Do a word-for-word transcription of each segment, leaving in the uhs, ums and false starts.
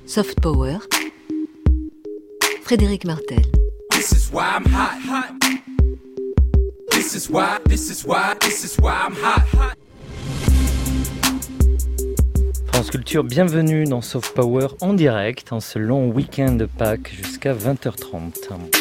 Soft Power, Frédéric Martel. This is why I'm hot, hot. This is why, this is why, this is why I'm hot, hot. France Culture, bienvenue dans Soft Power en direct en ce long week-end de Pâques jusqu'à vingt heures trente.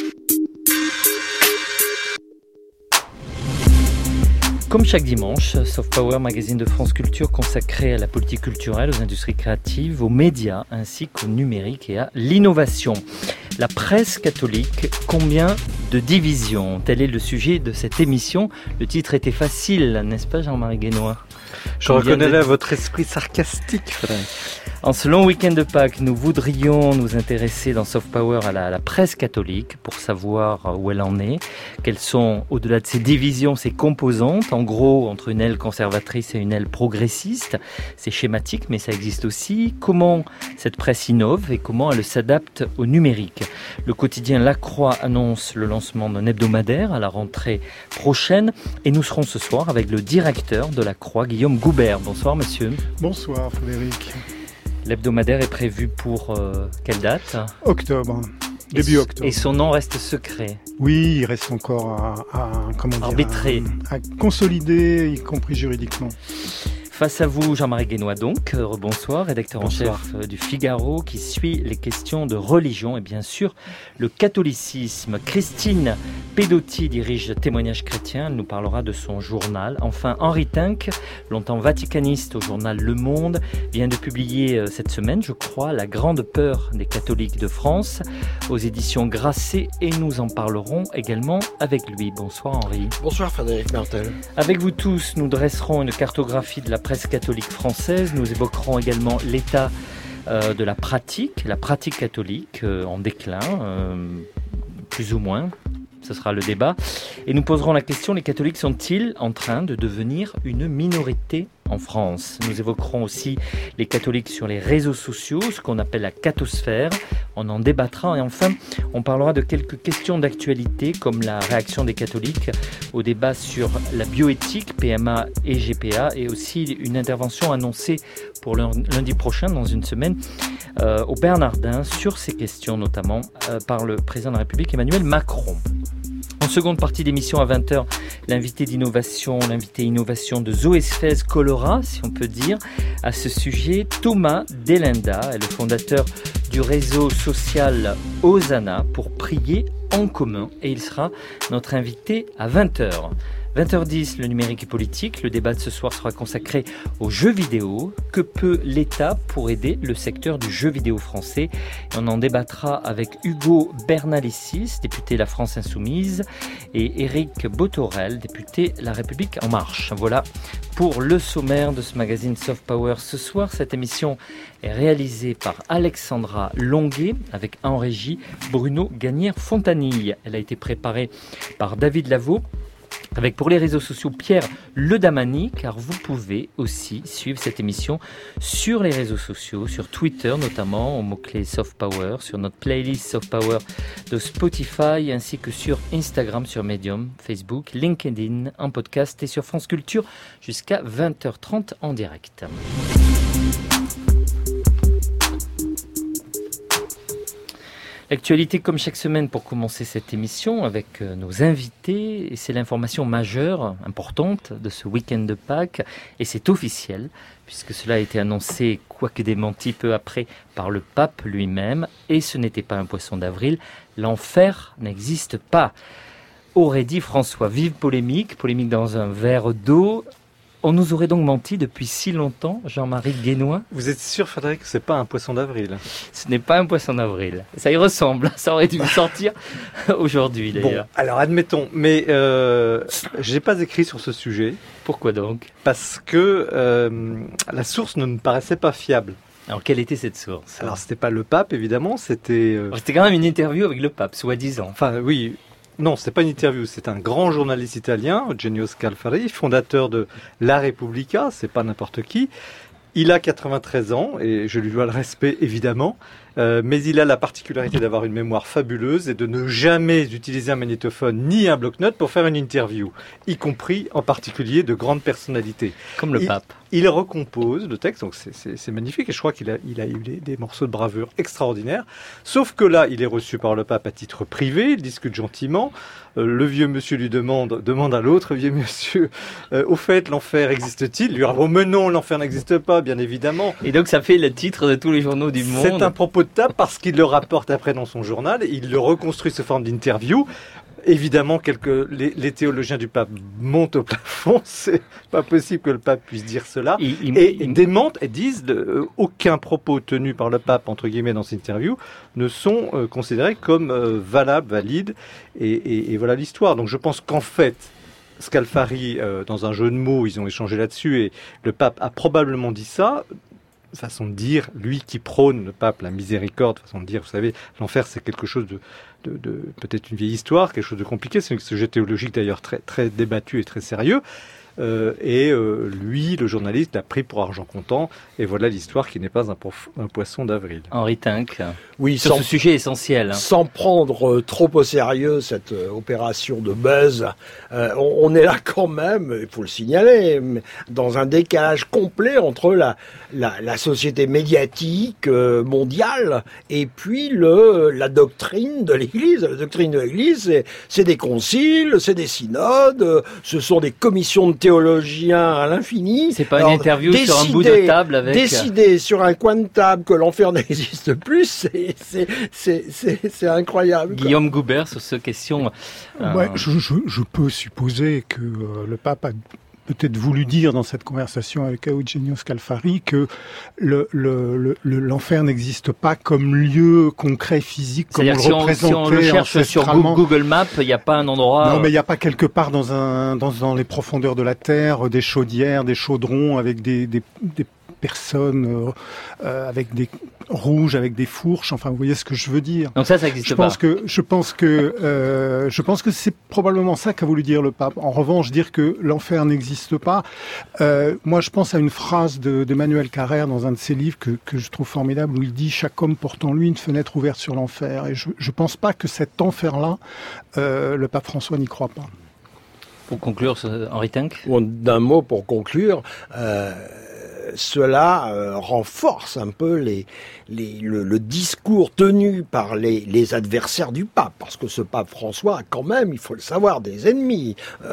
Comme chaque dimanche, Soft Power, magazine de France Culture consacré à la politique culturelle, aux industries créatives, aux médias ainsi qu'au numérique et à l'innovation. La presse catholique, combien de divisions ? Tel est le sujet de cette émission. Le titre était facile, n'est-ce pas Jean-Marie Guénois ? Je reconnais de... là votre esprit sarcastique, Frédéric. En ce long week-end de Pâques, nous voudrions nous intéresser dans Soft Power à la, à la presse catholique pour savoir où elle en est, quelles sont, au-delà de ces divisions, ses composantes, en gros, entre une aile conservatrice et une aile progressiste. C'est schématique, mais ça existe aussi. Comment cette presse innove et comment elle s'adapte au numérique. Le quotidien La Croix annonce le lancement d'un hebdomadaire à la rentrée prochaine et nous serons ce soir avec le directeur de La Croix, Guillaume Goubert. Bonsoir monsieur. Bonsoir Frédéric. L'hebdomadaire est prévu pour euh, quelle date ? Octobre, début et, octobre. Et son nom reste secret ? Oui, il reste encore à, à, comment dire, arbitrer, à, à consolider, y compris juridiquement. Face à vous, Jean-Marie Guénois donc, euh, bonsoir, rédacteur Bonsoir. en chef euh, du Figaro, qui suit les questions de religion et bien sûr le catholicisme. Christine Pedotti dirige Témoignages chrétiens, elle nous parlera de son journal. Enfin, Henri Tinck, longtemps vaticaniste au journal Le Monde, vient de publier euh, cette semaine, je crois, La grande peur des catholiques de France, aux éditions Grasset, et nous en parlerons également avec lui. Bonsoir Henri. Bonsoir Frédéric Martel. Avec vous tous, nous dresserons une cartographie de la presse catholique française. Nous évoquerons également l'état euh, de la pratique, la pratique catholique euh, en déclin, euh, plus ou moins. Ce sera le débat. Et nous poserons la question, les catholiques sont-ils en train de devenir une minorité en France ? Nous évoquerons aussi les catholiques sur les réseaux sociaux, ce qu'on appelle la cathosphère. On en débattra. Et enfin, on parlera de quelques questions d'actualité, comme la réaction des catholiques au débat sur la bioéthique, P M A et G P A, et aussi une intervention annoncée pour lundi prochain, dans une semaine, euh, au Bernardin, sur ces questions notamment, euh, par le président de la République, Emmanuel Macron. En seconde partie d'émission à vingt heures, l'invité d'innovation, l'invité innovation de Zoé Sfez Colora, si on peut dire, à ce sujet, Thomas Delenda est le fondateur du réseau social Hosanna pour prier en commun et il sera notre invité à vingt heures. vingt heures dix, le numérique et politique. Le débat de ce soir sera consacré aux jeux vidéo. Que peut l'État pour aider le secteur du jeu vidéo français ? Et on en débattra avec Hugo Bernalicis, député La France Insoumise, et Éric Botorel, député La République En Marche. Voilà pour le sommaire de ce magazine Soft Power. Ce soir, cette émission est réalisée par Alexandra Longuet avec en régie Bruno Gagnère-Fontanille. Elle a été préparée par David Lavaux, avec pour les réseaux sociaux Pierre Ledamani, car vous pouvez aussi suivre cette émission sur les réseaux sociaux, sur Twitter notamment, au mot-clé Soft Power, sur notre playlist Soft Power de Spotify, ainsi que sur Instagram, sur Medium, Facebook, LinkedIn, en podcast et sur France Culture jusqu'à vingt heures trente en direct. L'actualité comme chaque semaine pour commencer cette émission avec nos invités, et c'est l'information majeure, importante de ce week-end de Pâques, et c'est officiel, puisque cela a été annoncé, quoique démenti peu après, par le pape lui-même, et ce n'était pas un poisson d'avril, l'enfer n'existe pas. Aurait dit François, vive polémique, polémique dans un verre d'eau. On nous aurait donc menti depuis si longtemps, Jean-Marie Guénois. Vous êtes sûr, Frédéric, que ce n'est pas un poisson d'avril ? Ce n'est pas un poisson d'avril. Ça y ressemble, ça aurait dû sortir aujourd'hui d'ailleurs. Bon, alors admettons, mais euh, je n'ai pas écrit sur ce sujet. Pourquoi donc ? Parce que euh, la source ne me paraissait pas fiable. Alors quelle était cette source ? Alors c'était pas le pape, évidemment, c'était... Euh... C'était quand même une interview avec le pape, soi-disant. Enfin oui... Non, c'est pas une interview, c'est un grand journaliste italien, Eugenio Scalfari, fondateur de La Repubblica, c'est pas n'importe qui. Il a quatre-vingt-treize ans et je lui dois le respect évidemment, euh, mais il a la particularité d'avoir une mémoire fabuleuse et de ne jamais utiliser un magnétophone ni un bloc-notes pour faire une interview, y compris en particulier de grandes personnalités. Comme le il, pape. Il recompose le texte, donc c'est, c'est, c'est magnifique et je crois qu'il a, il a eu des, des morceaux de bravoure extraordinaires. Sauf que là, il est reçu par le pape à titre privé, il discute gentiment. Euh, le vieux monsieur lui demande, demande à l'autre, vieux monsieur, euh, au fait, l'enfer existe-t-il? Lui répond, mais non, l'enfer n'existe pas, bien évidemment. Et donc ça fait le titre de tous les journaux du monde. C'est un propos de table parce qu'il le rapporte après dans son journal, il le reconstruit sous forme d'interview. Évidemment, quelques, les, les théologiens du pape montent au plafond. C'est pas possible que le pape puisse dire cela. Il, il, et il... démentent et disent euh, aucun propos tenu par le pape, entre guillemets, dans cette interview, ne sont euh, considérés comme euh, valables, valides. Et, et, et voilà l'histoire. Donc je pense qu'en fait, Scalfari, euh, dans un jeu de mots, ils ont échangé là-dessus et le pape a probablement dit ça. Façon de dire, lui qui prône, le pape, la miséricorde, façon de dire, vous savez, l'enfer c'est quelque chose de, de, de peut-être une vieille histoire, quelque chose de compliqué, c'est un sujet théologique d'ailleurs très, très débattu et très sérieux. Euh, et euh, lui, le journaliste, l'a pris pour argent comptant. Et voilà l'histoire qui n'est pas un, pof- un poisson d'avril. Henri Tinck, oui, sur sans, ce sujet essentiel. Hein. Sans prendre euh, trop au sérieux cette euh, opération de buzz, euh, on, on est là quand même, il faut le signaler, dans un décalage complet entre la, la, la société médiatique euh, mondiale et puis le, la doctrine de l'Église. La doctrine de l'Église, c'est, c'est des conciles, c'est des synodes, ce sont des commissions de théologiens à l'infini. C'est pas une Alors, interview décider, sur un bout de table avec... Décider sur un coin de table que l'enfer n'existe plus, c'est, c'est, c'est, c'est, c'est incroyable. Guillaume quoi. Goubert, sur cette question... Euh... Ouais, je, je, je peux supposer que euh, le pape a peut-être voulu dire dans cette conversation avec Eugenio Scalfari que le, le, le, le, l'enfer n'existe pas comme lieu concret, physique, comme on le si représentait on, si on le cherche sur Google Maps, il n'y a pas un endroit... Non, mais il n'y a pas quelque part dans, un, dans, dans les profondeurs de la Terre, des chaudières, des chaudrons avec des, des, des personnes euh, avec des rouges, avec des fourches. Enfin, vous voyez ce que je veux dire. Donc ça, ça n'existe je pas. Pense que, je pense que euh, je pense que c'est probablement ça qu'a voulu dire le pape. En revanche, dire que l'enfer n'existe pas. Euh, moi, je pense à une phrase de, d'Emmanuel Carrère dans un de ses livres que, que je trouve formidable, où il dit: chaque homme porte en lui une fenêtre ouverte sur l'enfer. Et je ne pense pas que cet enfer-là, euh, le pape François n'y croit pas. Pour conclure, Henri Tinck. Bon, d'un mot pour conclure. Euh... Cela euh, renforce un peu les, les, le, le discours tenu par les, les adversaires du pape, parce que ce pape François a quand même, il faut le savoir, des ennemis,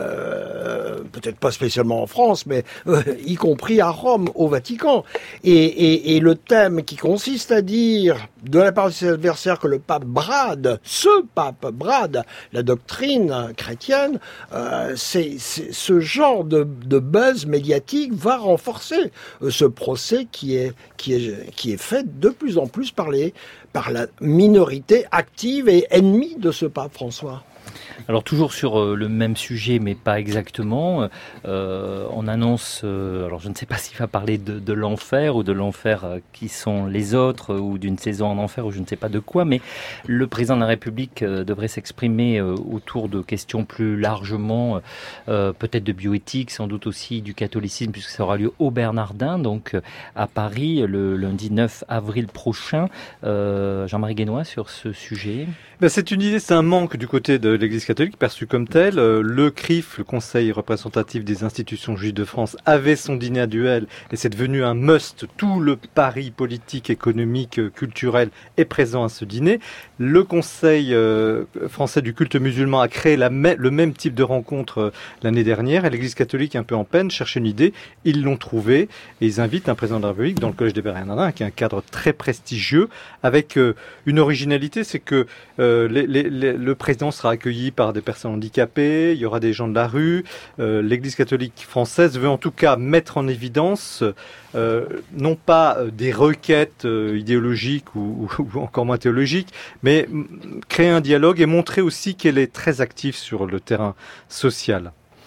euh, peut-être pas spécialement en France, mais euh, y compris à Rome, au Vatican. Et, et, et le thème qui consiste à dire, de la part de ses adversaires, que le pape brade, ce pape brade la doctrine chrétienne, euh, c'est, c'est ce genre de, de buzz médiatique va renforcer ce procès qui est, qui est, qui est fait de plus en plus par, les, par la minorité active et ennemie de ce pape François. Alors toujours sur euh, le même sujet, mais pas exactement. Euh, on annonce, euh, alors je ne sais pas s'il va parler de, de l'enfer ou de l'enfer euh, qui sont les autres, euh, ou d'une saison en enfer, ou je ne sais pas de quoi, mais le président de la République euh, devrait s'exprimer euh, autour de questions plus largement, euh, peut-être de bioéthique, sans doute aussi du catholicisme, puisque ça aura lieu au Bernardin, donc euh, à Paris, le lundi neuf avril prochain. Euh, Jean-Marie Guénois, sur ce sujet. Ben, c'est une idée, c'est un manque du côté de l'Église catholique perçu comme tel. Euh, le C R I F, le Conseil représentatif des institutions juives de France, avait son dîner annuel et c'est devenu un must. Tout le pari politique, économique, culturel est présent à ce dîner. Le Conseil euh, français du culte musulman a créé la me- le même type de rencontre euh, l'année dernière et l'Église catholique, un peu en peine, cherchait une idée. Ils l'ont trouvée et ils invitent un président de la République dans le Collège des Bernardins, qui est un cadre très prestigieux, avec euh, une originalité, c'est que euh, les, les, les, le président sera accueilli par des personnes handicapées, il y aura des gens de la rue. Euh, L'Église catholique française veut en tout cas mettre en évidence euh, non pas euh, des requêtes euh, idéologiques ou, ou, ou encore moins théologiques, mais m- créer un dialogue et montrer aussi qu'elle est très active sur le terrain social.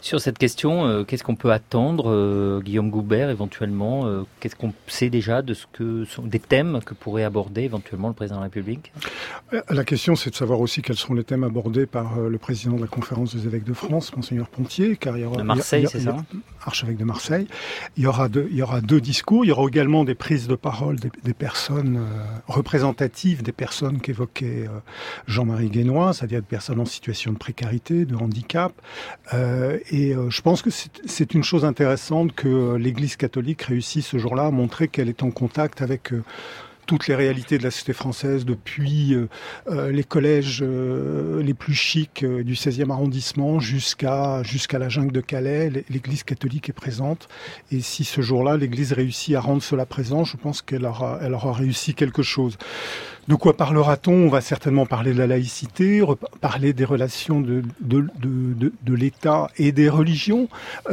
Sur cette question, euh, qu'est-ce qu'on peut attendre, euh, Guillaume Goubert, éventuellement euh, qu'est-ce qu'on sait déjà de ce que sont des thèmes que pourrait aborder éventuellement le président de la République? La question, c'est de savoir aussi quels sont les thèmes abordés par euh, le président de la Conférence des évêques de France, Monseigneur Pontier, car il y aura... De Marseille, il y a, c'est il y a, ça archevêque de Marseille. Il y aura deux, il y aura deux discours. Il y aura également des prises de parole des, des personnes euh, représentatives, des personnes qu'évoquait euh, Jean-Marie Guénois, c'est-à-dire des personnes en situation de précarité, de handicap. Euh, et euh, je pense que c'est, c'est une chose intéressante que euh, l'Église catholique réussisse ce jour-là à montrer qu'elle est en contact avec... Euh, toutes les réalités de la société française, depuis euh, euh, les collèges euh, les plus chics euh, du seizième arrondissement jusqu'à jusqu'à la jungle de Calais. L'Église catholique est présente. Et si ce jour-là, l'Église réussit à rendre cela présent, je pense qu'elle aura, elle aura réussi quelque chose. De quoi parlera-t-on? On va certainement parler de la laïcité, parler des relations de, de, de, de, de l'État et des religions.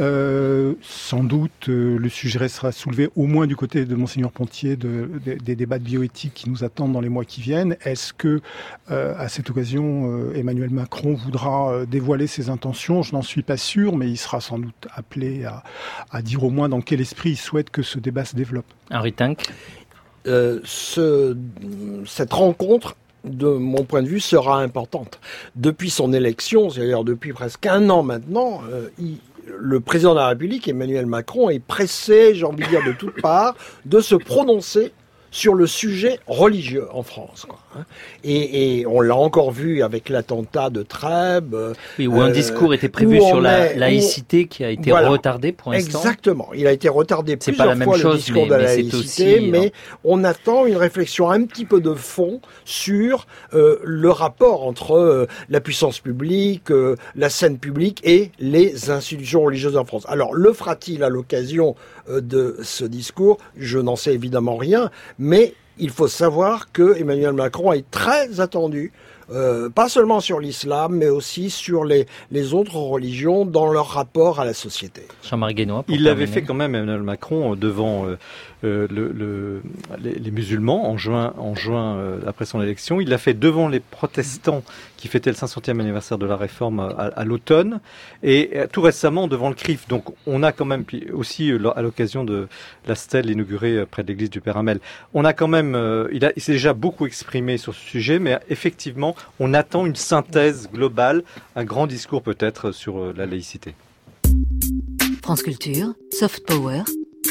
Euh, sans doute, euh, le sujet restera soulevé au moins du côté de Monseigneur Pontier de, de, des débats de bioéthique qui nous attendent dans les mois qui viennent. Est-ce que, euh, à cette occasion, euh, Emmanuel Macron voudra euh, dévoiler ses intentions? Je n'en suis pas sûr, mais il sera sans doute appelé à, à dire au moins dans quel esprit il souhaite que ce débat se développe. Henri Tinck. Euh, ce, cette rencontre, de mon point de vue, sera importante. Depuis son élection, c'est-à-dire depuis presque un an maintenant, euh, il, le président de la République, Emmanuel Macron, est pressé, j'ai envie de dire de toutes parts, de se prononcer sur le sujet religieux en France, quoi. Et, et on l'a encore vu avec l'attentat de Trèbes. Oui, où euh, un discours était prévu sur la est, laïcité où, qui a été voilà, retardé pour l'instant. Exactement. Il a été retardé c'est plusieurs pas la même fois chose, le discours mais, de la mais laïcité, aussi, mais non. on attend une réflexion un petit peu de fond sur euh, le rapport entre euh, la puissance publique, euh, la scène publique et les institutions religieuses en France. Alors, le fera-t-il à l'occasion euh, de ce discours? Je n'en sais évidemment rien, mais il faut savoir que Emmanuel Macron est très attendu, euh, pas seulement sur l'islam, mais aussi sur les, les autres religions dans leur rapport à la société. Jean-Marie Guénois. Il l'avait fait quand même, Emmanuel Macron, devant euh, euh, le, le, les, les musulmans en juin, en juin euh, après son élection. Il l'a fait devant les protestants qui fêtaient le cinq centième anniversaire de la Réforme à, à l'automne, et euh, tout récemment devant le C R I F. Donc on a quand même, puis aussi euh, à l'occasion de la stèle inaugurée euh, près de l'église du Père Hamel, on a quand même, euh, il, a, il s'est déjà beaucoup exprimé sur ce sujet, mais effectivement, on attend une synthèse globale, un grand discours peut-être sur euh, la laïcité. France Culture, Soft Power.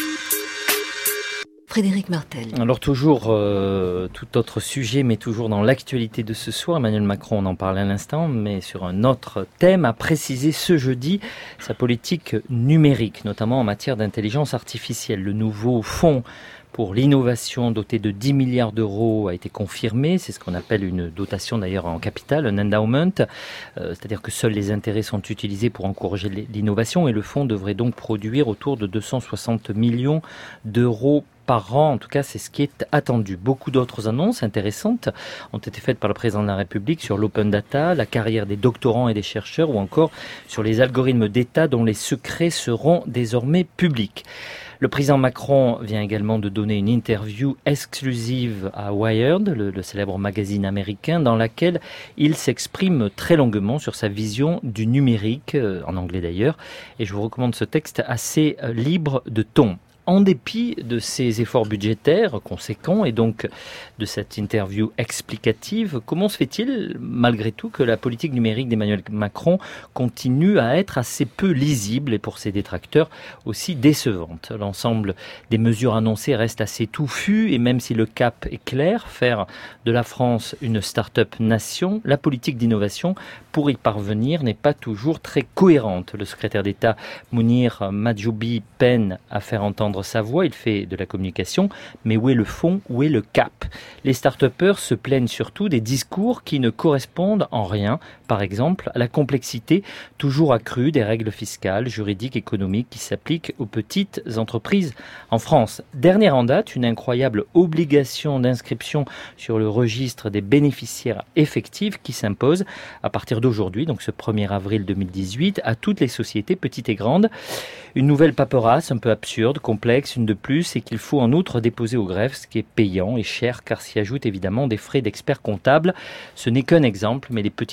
Frédéric Martel. Alors toujours euh, tout autre sujet, mais toujours dans l'actualité de ce soir. Emmanuel Macron, on en parlait à l'instant, mais sur un autre thème, a précisé ce jeudi sa politique numérique, notamment en matière d'intelligence artificielle. Le nouveau fonds pour l'innovation doté de dix milliards d'euros a été confirmé. C'est ce qu'on appelle une dotation d'ailleurs en capital, un endowment. Euh, c'est-à-dire que seuls les intérêts sont utilisés pour encourager l'innovation et le fonds devrait donc produire autour de deux cent soixante millions d'euros par an. En tout cas, c'est ce qui est attendu. Beaucoup d'autres annonces intéressantes ont été faites par le président de la République sur l'open data, la carrière des doctorants et des chercheurs ou encore sur les algorithmes d'État dont les secrets seront désormais publics. Le président Macron vient également de donner une interview exclusive à Wired, le, le célèbre magazine américain, dans laquelle il s'exprime très longuement sur sa vision du numérique, euh, en anglais d'ailleurs, et je vous recommande ce texte assez euh, libre de ton. En dépit de ces efforts budgétaires conséquents et donc de cette interview explicative, comment se fait-il, malgré tout, que la politique numérique d'Emmanuel Macron continue à être assez peu lisible et pour ses détracteurs aussi décevante? L'ensemble des mesures annoncées reste assez touffu et même si le cap est clair, faire de la France une start-up nation, la politique d'innovation pour y parvenir n'est pas toujours très cohérente. Le secrétaire d'État Mounir Mahjoubi peine à faire entendre sa voix, il fait de la communication, mais où est le fond, où est le cap? Les start-upers se plaignent surtout des discours qui ne correspondent en rien, par exemple, à la complexité toujours accrue des règles fiscales, juridiques, économiques qui s'appliquent aux petites entreprises en France. Dernière en date, une incroyable obligation d'inscription sur le registre des bénéficiaires effectifs qui s'impose à partir d'aujourd'hui, donc ce premier avril deux mille dix-huit, à toutes les sociétés petites et grandes. Une nouvelle paperasse un peu absurde, complexe, une de plus, et qu'il faut en outre déposer au greffe, ce qui est payant et cher, car s'y ajoutent évidemment des frais d'experts comptables. Ce n'est qu'un exemple, mais les petites entreprises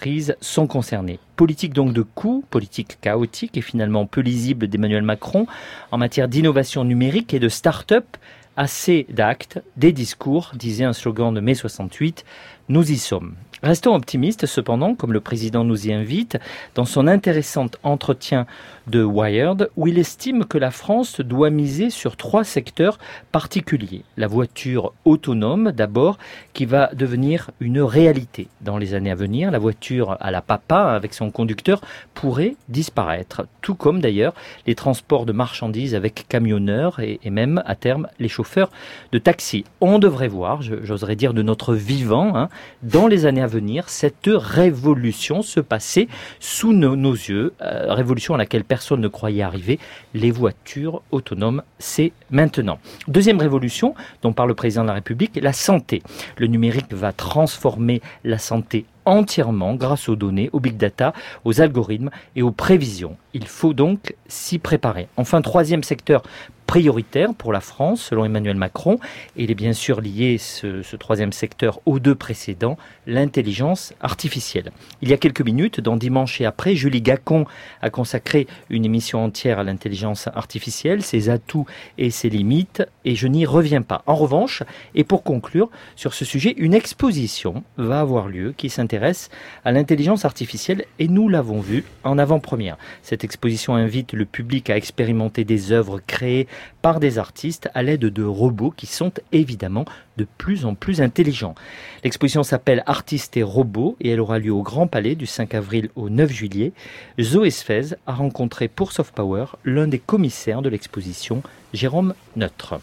entreprises sont concernées. Politique donc de coûts, politique chaotique et finalement peu lisible d'Emmanuel Macron en matière d'innovation numérique et de start-up. Assez d'actes, des discours, disait un slogan de mai soixante-huit. Nous y sommes. Restons optimistes cependant, comme le président nous y invite, dans son intéressant entretien de Wired, où il estime que la France doit miser sur trois secteurs particuliers. La voiture autonome, d'abord, qui va devenir une réalité dans les années à venir. La voiture à la papa, avec son conducteur, pourrait disparaître. Tout comme d'ailleurs les transports de marchandises avec camionneurs et, et même, à terme, les chauffeurs de taxi. On devrait voir, j'oserais dire de notre vivant, hein, dans les années à venir, cette révolution se passer sous nos, nos yeux, euh, révolution à laquelle personne ne croyait arriver. Les voitures autonomes, c'est maintenant. Deuxième révolution dont parle le président de la République, la santé. Le numérique va transformer la santé entièrement grâce aux données, aux big data, aux algorithmes et aux prévisions. Il faut donc s'y préparer. Enfin, troisième secteur prioritaire pour la France, selon Emmanuel Macron, et il est bien sûr lié, ce, ce troisième secteur, aux deux précédents, l'intelligence artificielle. Il y a quelques minutes, dans Dimanche et après, Julie Gacon a consacré une émission entière à l'intelligence artificielle, ses atouts et ses limites, et je n'y reviens pas. En revanche, et pour conclure sur ce sujet, une exposition va avoir lieu qui s'intéresse à l'intelligence artificielle, et nous l'avons vu en avant-première. Cette exposition invite le public à expérimenter des œuvres créées par des artistes à l'aide de robots qui sont évidemment de plus en plus intelligents. L'exposition s'appelle Artistes et robots et elle aura lieu au Grand Palais du cinq avril au neuf juillet. Zoé Sfez a rencontré pour Soft Power l'un des commissaires de l'exposition, Jérôme Neutre.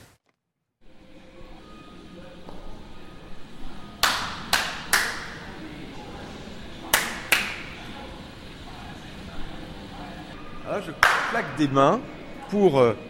Alors je claque des mains pour euh,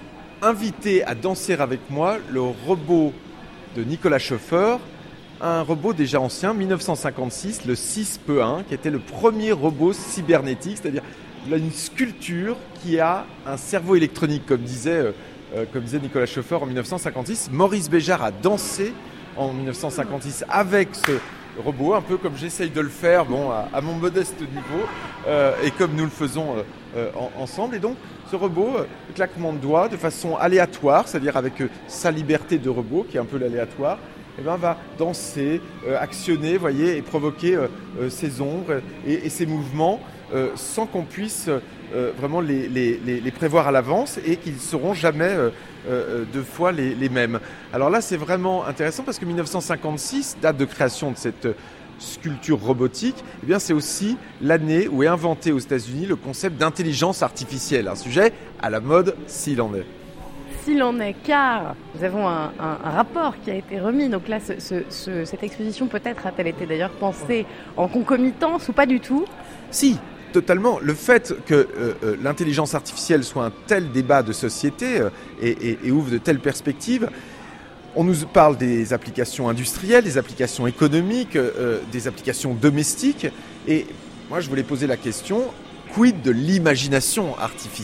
inviter à danser avec moi le robot de Nicolas Schoeffer, un robot déjà ancien, dix-neuf cent cinquante-six, le six P un, qui était le premier robot cybernétique, c'est-à-dire une sculpture qui a un cerveau électronique, comme disait, euh, comme disait Nicolas Schoeffer en dix-neuf cent cinquante-six. Maurice Béjart a dansé en dix-neuf cent cinquante-six avec ce robot, un peu comme j'essaye de le faire, bon, à, à mon modeste niveau, euh, et comme nous le faisons euh, euh, en, ensemble. Et donc, ce robot, euh, claquement de doigts, de façon aléatoire, c'est-à-dire avec euh, sa liberté de robot, qui est un peu l'aléatoire, eh ben, va danser, euh, actionner, voyez, et provoquer euh, euh, ses ombres et, et ses mouvements euh, sans qu'on puisse euh, vraiment les, les, les, les prévoir à l'avance et qu'ils ne seront jamais euh, euh, deux fois les, les mêmes. Alors là, c'est vraiment intéressant parce que dix-neuf cent cinquante-six, date de création de cette sculpture robotique, eh bien, c'est aussi l'année où est inventé aux États-Unis le concept d'intelligence artificielle, un sujet à la mode s'il en est. S'il en est, car nous avons un, un, un rapport qui a été remis. Donc là, ce, ce, ce, cette exposition peut-être a-t-elle été d'ailleurs pensée en concomitance ou pas du tout ? Si, totalement. Le fait que euh, euh, l'intelligence artificielle soit un tel débat de société euh, et, et, et ouvre de telles perspectives, on nous parle des applications industrielles, des applications économiques, euh, des applications domestiques. Et moi, je voulais poser la question, quid de l'imagination artificielle ?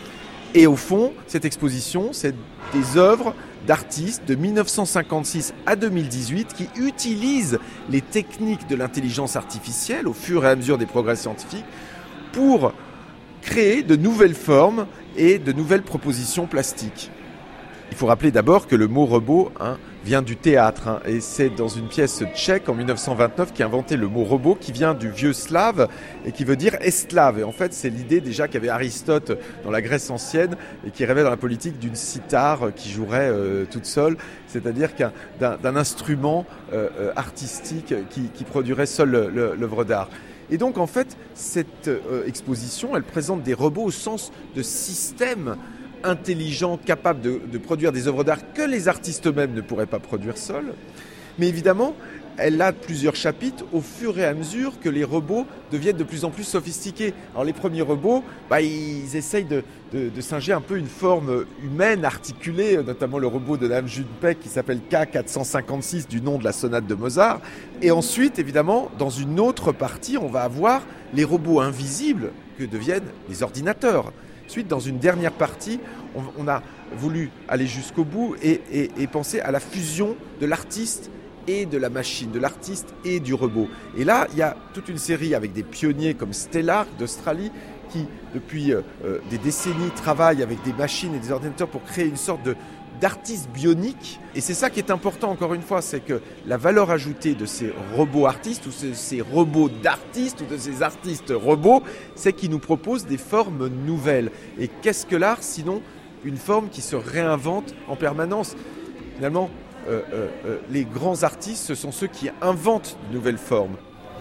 Et au fond, cette exposition, c'est des œuvres d'artistes de dix-neuf cent cinquante-six à deux mille dix-huit qui utilisent les techniques de l'intelligence artificielle au fur et à mesure des progrès scientifiques pour créer de nouvelles formes et de nouvelles propositions plastiques. Il faut rappeler d'abord que le mot robot hein, vient du théâtre hein, et c'est dans une pièce tchèque en dix-neuf cent vingt-neuf qui a inventé le mot robot qui vient du vieux slave et qui veut dire esclave. Et en fait, c'est l'idée déjà qu'avait Aristote dans la Grèce ancienne et qui rêvait dans la politique d'une cithare qui jouerait euh, toute seule, c'est-à-dire qu'un, d'un, d'un instrument euh, artistique qui, qui produirait seul le, le, l'œuvre d'art. Et donc, en fait, cette euh, exposition, elle présente des robots au sens de systèmes intelligents, capables de, de produire des œuvres d'art que les artistes eux-mêmes ne pourraient pas produire seuls. Mais évidemment, elle a plusieurs chapitres au fur et à mesure que les robots deviennent de plus en plus sophistiqués. Alors les premiers robots, bah, ils essayent de, de, de singer un peu une forme humaine, articulée, notamment le robot de Dame Junpei qui s'appelle K quatre cent cinquante-six du nom de la sonate de Mozart. Et ensuite, évidemment, dans une autre partie, on va avoir les robots invisibles que deviennent les ordinateurs. Ensuite, dans une dernière partie, on, on a voulu aller jusqu'au bout et, et, et penser à la fusion de l'artiste et de la machine, de l'artiste et du robot. Et là, il y a toute une série avec des pionniers comme Stellar d'Australie qui, depuis euh, des décennies, travaillent avec des machines et des ordinateurs pour créer une sorte de d'artistes bioniques. Et c'est ça qui est important, encore une fois, c'est que la valeur ajoutée de ces robots artistes, ou ces, ces robots d'artistes, ou de ces artistes robots, c'est qu'ils nous proposent des formes nouvelles. Et qu'est-ce que l'art, sinon une forme qui se réinvente en permanence? Finalement, euh, euh, euh, les grands artistes, ce sont ceux qui inventent de nouvelles formes.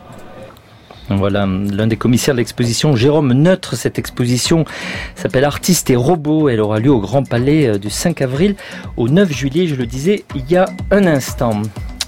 Voilà, l'un des commissaires de l'exposition, Jérôme Neutre. Cette exposition s'appelle Artistes et robots. Elle aura lieu au Grand Palais du cinq avril au neuf juillet, je le disais il y a un instant.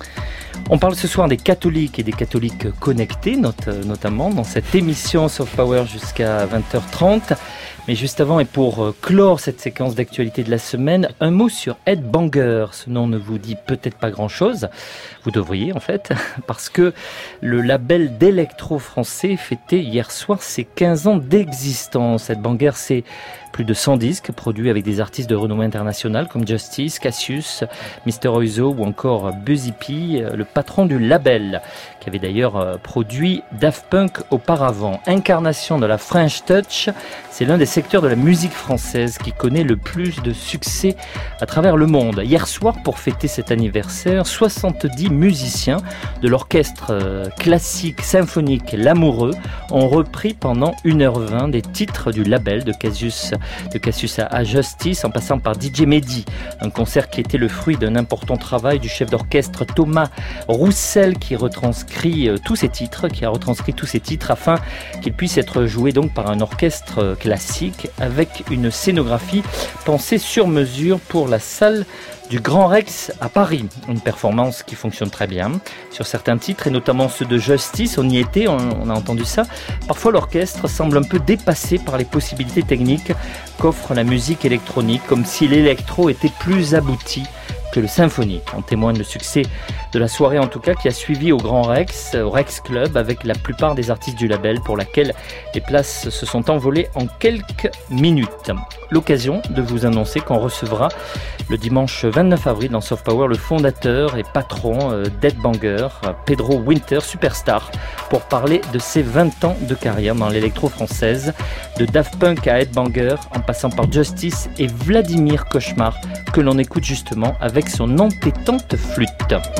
On parle ce soir des catholiques et des catholiques connectés, notamment dans cette émission Soft Power jusqu'à vingt heures trente. Mais juste avant, et pour clore cette séquence d'actualité de la semaine, un mot sur Ed Banger. Ce nom ne vous dit peut-être pas grand-chose. Vous devriez, en fait, parce que le label d'électro français fêtait hier soir ses quinze ans d'existence. Ed Banger, c'est plus de cent disques produits avec des artistes de renommée internationale comme Justice, Cassius, mister Oizo ou encore Buzzy P, le patron du label, qui avait d'ailleurs produit Daft Punk auparavant. Incarnation de la French Touch, c'est l'un des secteurs de la musique française qui connaît le plus de succès à travers le monde. Hier soir, pour fêter cet anniversaire, soixante-dix musiciens de l'orchestre classique symphonique L'Amoureux ont repris pendant une heure vingt des titres du label de Cassius, de Cassius à Justice, en passant par D J Mehdi. Un concert qui était le fruit d'un important travail du chef d'orchestre Thomas Roussel, qui retranscrit tous ces titres, qui a retranscrit tous ces titres afin qu'ils puissent être joués donc par un orchestre classique avec une scénographie pensée sur mesure pour la salle du Grand Rex à Paris. Une performance qui fonctionne très bien sur certains titres, et notamment ceux de Justice. On y était, on, on a entendu ça. Parfois, l'orchestre semble un peu dépassé par les possibilités techniques qu'offre la musique électronique, comme si l'électro était plus abouti que le symphonique. En témoigne le succès de la soirée, en tout cas, qui a suivi au Grand Rex, au Rex Club, avec la plupart des artistes du label, pour laquelle les places se sont envolées en quelques minutes. L'occasion de vous annoncer qu'on recevra le dimanche vingt-neuf avril dans Soft Power le fondateur et patron d'Ed Banger, Pedro Winter, superstar, pour parler de ses vingt ans de carrière dans l'électro française, de Daft Punk à Ed Banger, en passant par Justice et Vladimir Cauchemar, que l'on écoute justement avec son entêtante flûte.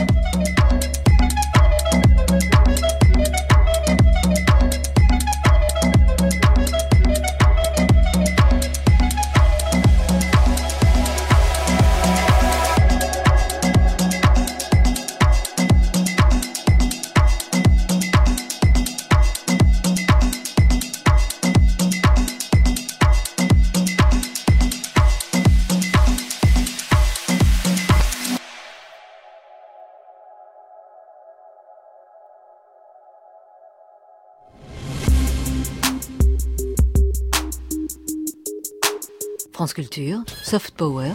France Culture, Soft Power,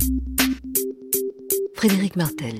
Frédéric Martel.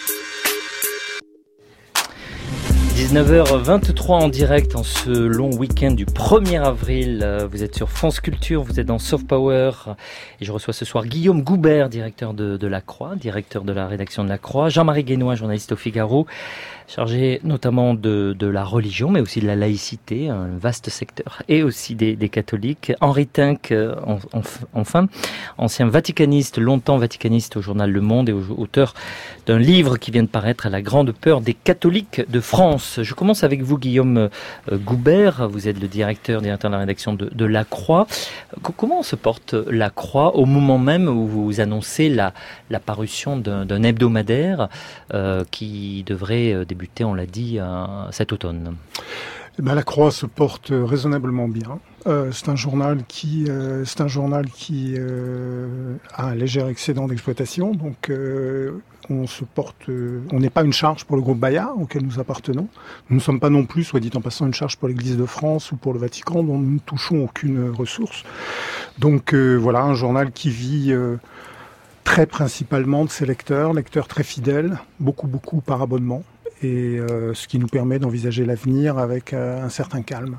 dix-neuf heures vingt-trois en direct en ce long week-end du premier avril. Vous êtes sur France Culture, vous êtes dans Soft Power. Et je reçois ce soir Guillaume Goubert, directeur de, de La Croix, directeur de la rédaction de La Croix. Jean-Marie Guénois, journaliste au Figaro, chargé notamment de, de la religion, mais aussi de la laïcité, un vaste secteur, et aussi des, des catholiques. Henri Tinck, en, en, enfin, ancien vaticaniste, longtemps vaticaniste au journal Le Monde et auteur d'un livre qui vient de paraître, La grande peur des catholiques de France. Je commence avec vous, Guillaume Goubert. Vous êtes le directeur, directeur de la rédaction de, de La Croix. Comment se porte La Croix au moment même où vous annoncez la, la parution d'un, d'un hebdomadaire euh, qui devrait débuter, on l'a dit, euh, cet automne? Eh ben, La Croix se porte raisonnablement bien. Euh, c'est un journal qui, euh, c'est un journal qui euh, a un léger excédent d'exploitation, donc euh, on se porte, euh, on n'est pas une charge pour le groupe Bayard auquel nous appartenons. Nous ne sommes pas non plus, soit dit en passant, une charge pour l'Église de France ou pour le Vatican, dont nous ne touchons aucune ressource. Donc euh, voilà, un journal qui vit euh, très principalement de ses lecteurs, lecteurs très fidèles, beaucoup beaucoup par abonnement, et euh, ce qui nous permet d'envisager l'avenir avec euh, un certain calme.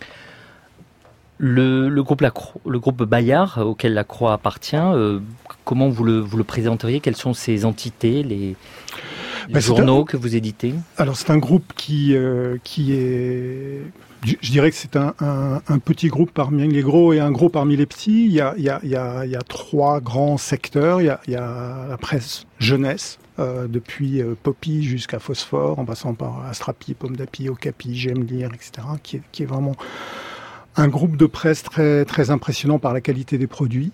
Le, le, groupe, la Cro- le groupe Bayard, auquel La Croix appartient, euh, comment vous le, vous le présenteriez? Quelles sont ses entités, les... Les Bah, c'est journaux un- que vous éditez? Alors c'est un groupe qui euh, qui est, je, je dirais que c'est un, un, un petit groupe parmi les gros et un gros parmi les petits. Il y a il y a il y a, il y a trois grands secteurs. Il y a, il y a la presse jeunesse. Euh, depuis euh, Poppy jusqu'à Phosphore, en passant par Astrapi, Pomme d'Api, Okapi, J'aime lire, et cetera, qui est, qui est vraiment un groupe de presse très très impressionnant par la qualité des produits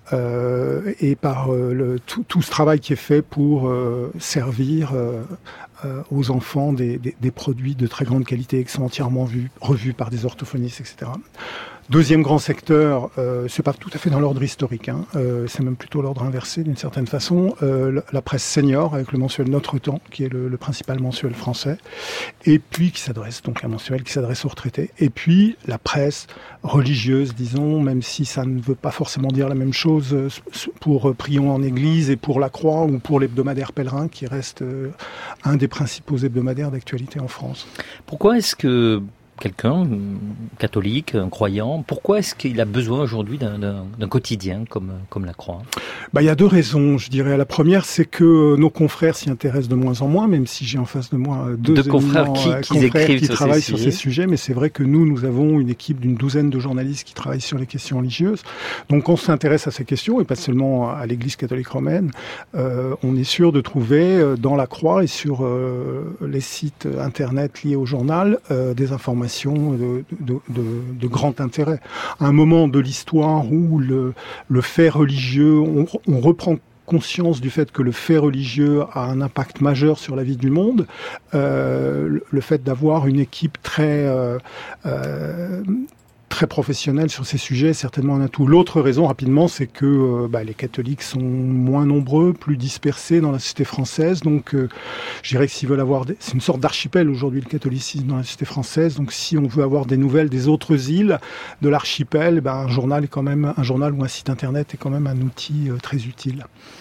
euh, et par euh, le, tout, tout ce travail qui est fait pour euh, servir euh, euh, aux enfants des, des, des produits de très grande qualité qui sont entièrement vus, revus par des orthophonistes, et cetera. Deuxième grand secteur, euh, c'est pas tout à fait dans l'ordre historique, hein, euh, c'est même plutôt l'ordre inversé d'une certaine façon, euh, la presse senior avec le mensuel Notre Temps, qui est le, le principal mensuel français, et puis qui s'adresse donc un mensuel qui s'adresse aux retraités, et puis la presse religieuse, disons, même si ça ne veut pas forcément dire la même chose euh, pour Prions en Église et pour La Croix ou pour l'hebdomadaire Pèlerin, qui reste euh, un des principaux hebdomadaires d'actualité en France. Pourquoi est-ce que quelqu'un, un catholique, un croyant, pourquoi est-ce qu'il a besoin aujourd'hui d'un, d'un, d'un quotidien comme, comme La Croix? Bah, il y a deux raisons, je dirais. La première, c'est que nos confrères s'y intéressent de moins en moins, même si j'ai en face de moi deux, deux confrères qui, euh, qui, confrères qui sur travaillent ces sur ces sujets. Mais c'est vrai que nous, nous avons une équipe d'une douzaine de journalistes qui travaillent sur les questions religieuses. Donc on s'intéresse à ces questions, et pas seulement à l'Église catholique romaine. Euh, on est sûr de trouver dans La Croix et sur euh, les sites internet liés au journal euh, des informations De, de, de, de grand intérêt. À un moment de l'histoire où le, le fait religieux, on, on reprend conscience du fait que le fait religieux a un impact majeur sur la vie du monde, euh, le fait d'avoir une équipe très euh, euh, très professionnel sur ces sujets, certainement un atout. L'autre raison, rapidement, c'est que euh, bah, les catholiques sont moins nombreux, plus dispersés dans la société française. Donc, euh, je dirais que s'ils veulent avoir... Des... C'est une sorte d'archipel, aujourd'hui, le catholicisme dans la société française. Donc, si on veut avoir des nouvelles des autres îles de l'archipel, bah, un journal est quand même... Un journal ou un site Internet est quand même un outil euh, très utile.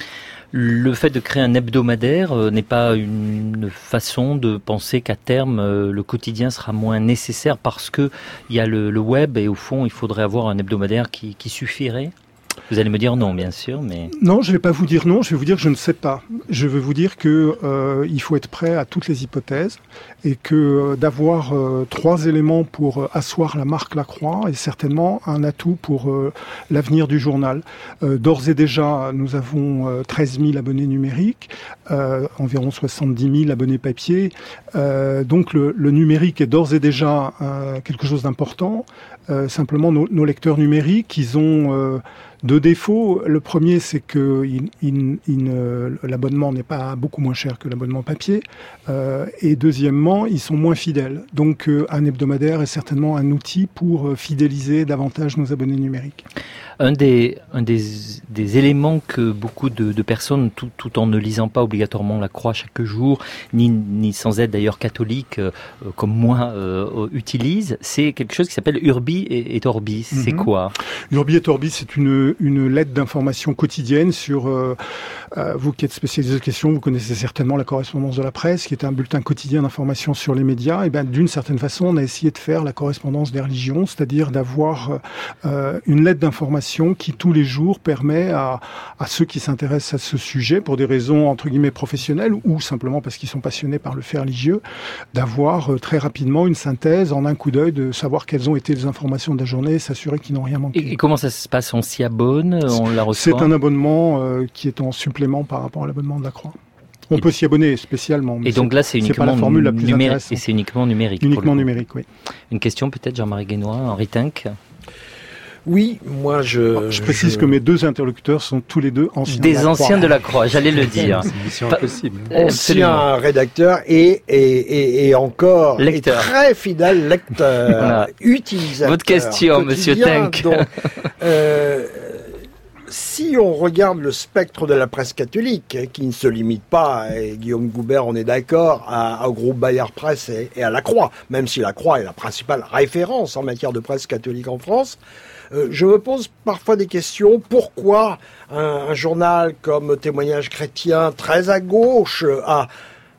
Le fait de créer un hebdomadaire euh, n'est pas une façon de penser qu'à terme euh, le quotidien sera moins nécessaire parce que il y a le, le web et au fond il faudrait avoir un hebdomadaire qui, qui suffirait? Vous allez me dire non, bien sûr, mais... Non, je ne vais pas vous dire non, je vais vous dire que je ne sais pas. Je vais vous dire que euh, il faut être prêt à toutes les hypothèses et que euh, d'avoir euh, trois éléments pour euh, asseoir la marque La Croix est certainement un atout pour euh, l'avenir du journal. Euh, d'ores et déjà, nous avons euh, treize mille abonnés numériques, euh, environ soixante-dix mille abonnés papier. Euh, donc le, le numérique est d'ores et déjà euh, quelque chose d'important. Euh, simplement, nos, nos lecteurs numériques, ils ont... Euh, deux défauts. Le premier, c'est que il, il, il, l'abonnement n'est pas beaucoup moins cher que l'abonnement papier. Euh, et deuxièmement, ils sont moins fidèles. Donc, euh, un hebdomadaire est certainement un outil pour fidéliser davantage nos abonnés numériques. Un des, un des, des éléments que beaucoup de, de personnes, tout, tout en ne lisant pas obligatoirement La Croix chaque jour, ni, ni sans être d'ailleurs catholique, euh, comme moi, euh, utilisent, c'est quelque chose qui s'appelle Urbi et, et Orbi. C'est mm-hmm. quoi? Urbi et Orbi, c'est une, une lettre d'information quotidienne sur... Euh, euh, vous qui êtes spécialisé de questions, vous connaissez certainement la correspondance de la presse, qui est un bulletin quotidien d'information sur les médias. Et bien, d'une certaine façon, on a essayé de faire la correspondance des religions, c'est-à-dire d'avoir euh, une lettre d'information qui tous les jours permet à, à ceux qui s'intéressent à ce sujet pour des raisons entre guillemets professionnelles ou simplement parce qu'ils sont passionnés par le fait religieux, d'avoir euh, très rapidement une synthèse en un coup d'œil, de savoir quelles ont été les informations de la journée et s'assurer qu'ils n'ont rien manqué. Et, et comment ça se passe? On s'y abonne? On la reçoit? C'est un abonnement euh, qui est en supplément par rapport à l'abonnement de La Croix. On et peut s'y abonner spécialement. Mais et donc là, c'est uniquement pas la formule la plus numérique. Et c'est uniquement numérique. Uniquement numérique, oui. Une question peut-être, Jean-Marie Guénois, Henri Tinck? Oui, moi je... Je précise je... que mes deux interlocuteurs sont tous les deux anciens Des de la anciens Croix. de la Croix, j'allais le dire. C'est une mission impossible. Ancien rédacteur et, et, et, et encore lecteur. Et très fidèle lecteur, voilà. Utilisateur. Votre question, monsieur Tinck. Donc, euh, si on regarde le spectre de la presse catholique, qui ne se limite pas, et Guillaume Goubert, on est d'accord, à, au groupe Bayard Presse et, et à La Croix, même si La Croix est la principale référence en matière de presse catholique en France, euh, je me pose parfois des questions. Pourquoi un, un journal comme Témoignage chrétien, très à gauche, a...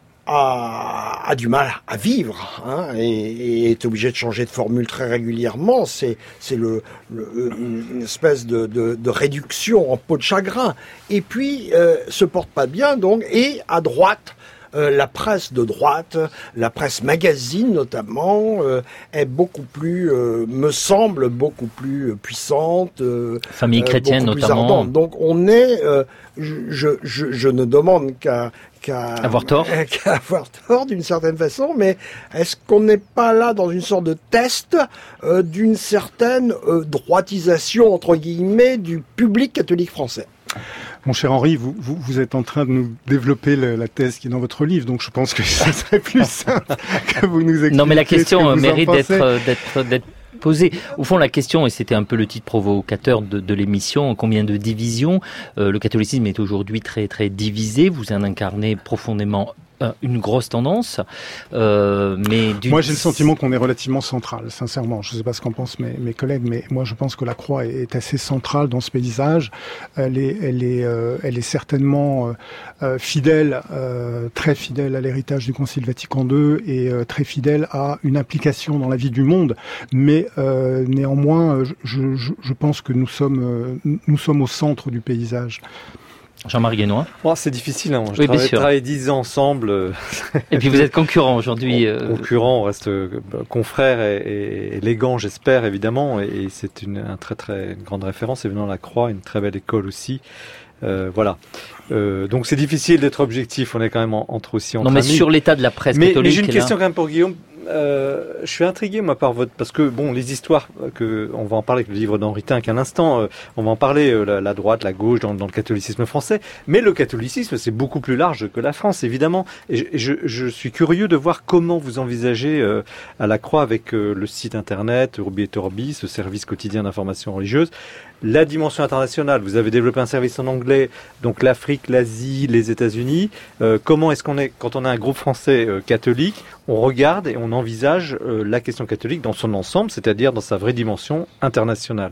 A, a du mal à vivre hein, et, et est obligé de changer de formule très régulièrement. C'est, c'est le, le, une espèce de, de, de réduction en peau de chagrin. Et puis, euh, se porte pas bien, donc, et à droite, euh, la presse de droite, la presse magazine notamment, euh, est beaucoup plus, euh, me semble, beaucoup plus puissante. Euh, Famille chrétienne beaucoup plus notamment. ardente. Donc on est, euh, je, je, je ne demande qu'à qu'à avoir tort, qu'à avoir tort d'une certaine façon, mais est-ce qu'on n'est pas là dans une sorte de test euh, d'une certaine euh, droitisation entre guillemets du public catholique français? Mon cher Henri, vous, vous, vous êtes en train de nous développer le, la thèse qui est dans votre livre, donc je pense que ce serait plus simple que vous nous expliquiez. Non, mais la question mérite d'être, pensez. d'être, d'être posée. Au fond, la question, et c'était un peu le titre provocateur de, de l'émission, combien de divisions euh, le catholicisme est aujourd'hui très, très divisé. Vous en incarnez profondément une grosse tendance, euh, mais du... Moi j'ai le sentiment qu'on est relativement central, sincèrement. Je ne sais pas ce qu'en pensent mes, mes collègues, mais moi je pense que la croix est assez centrale dans ce paysage. Elle est, elle est, euh, elle est certainement euh, fidèle, euh, très fidèle à l'héritage du Concile Vatican deux et euh, très fidèle à une implication dans la vie du monde. Mais euh, néanmoins, je, je, je pense que nous sommes, euh, nous sommes au centre du paysage. Jean-Marie Guénois. Oh, c'est difficile, hein. Je oui, travaille, travaille dix ans ensemble. Et puis vous êtes concurrents aujourd'hui. Euh... Concurrents, on reste confrères et, et élégants, j'espère, évidemment. Et, et c'est une, un très, très, une grande référence. Évidemment, la Croix, une très belle école aussi. Euh, voilà. Euh, donc c'est difficile d'être objectif. On est quand même en, entre aussi entre Non, mais amis. sur l'état de la presse mais, catholique. Mais j'ai une question là. quand même pour Guillaume. Euh, je suis intrigué moi par votre parce que bon les histoires que on va en parler avec le livre d'Henri Tinck à l'instant, euh, on va en parler euh, la, la droite, la gauche dans, dans le catholicisme français, mais le catholicisme c'est beaucoup plus large que la France évidemment. Et je, je, je suis curieux de voir comment vous envisagez euh, à la Croix avec euh, le site internet Urbi et Orbi, ce service quotidien d'information religieuse, la dimension internationale. Vous avez développé un service en anglais, donc l'Afrique, l'Asie, les États-Unis. Euh, comment est-ce qu'on est quand on a un groupe français euh, catholique, on regarde et on envisage euh, la question catholique dans son ensemble, c'est-à-dire dans sa vraie dimension internationale.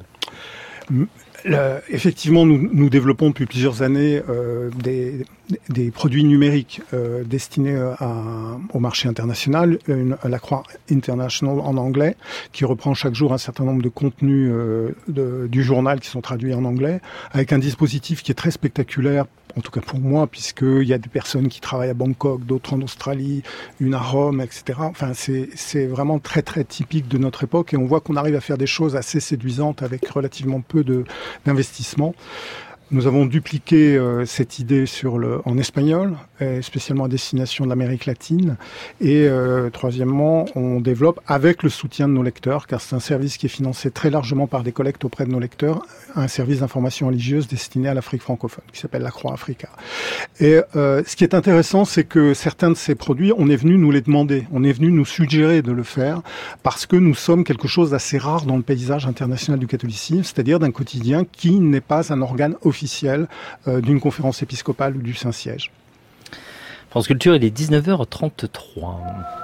Le, effectivement, nous, nous développons depuis plusieurs années euh, des, des produits numériques euh, destinés à, au marché international, une, la Croix International en anglais, qui reprend chaque jour un certain nombre de contenus euh, de, du journal qui sont traduits en anglais, avec un dispositif qui est très spectaculaire, en tout cas pour moi, puisqu'il y a des personnes qui travaillent à Bangkok, d'autres en Australie, une à Rome, et cetera. Enfin, c'est, c'est vraiment très très typique de notre époque et on voit qu'on arrive à faire des choses assez séduisantes avec relativement peu de, d'investissement. Nous avons dupliqué euh, cette idée sur le, en espagnol, et spécialement à destination de l'Amérique latine. Et euh, troisièmement, on développe avec le soutien de nos lecteurs, car c'est un service qui est financé très largement par des collectes auprès de nos lecteurs, un service d'information religieuse destiné à l'Afrique francophone, qui s'appelle la Croix Africa. Et euh, ce qui est intéressant, c'est que certains de ces produits, on est venu nous les demander, on est venu nous suggérer de le faire, parce que nous sommes quelque chose d'assez rare dans le paysage international du catholicisme, c'est-à-dire d'un quotidien qui n'est pas un organe officiel officielle euh, d'une conférence épiscopale ou du Saint-Siège. France Culture, il est dix-neuf heures trente-trois.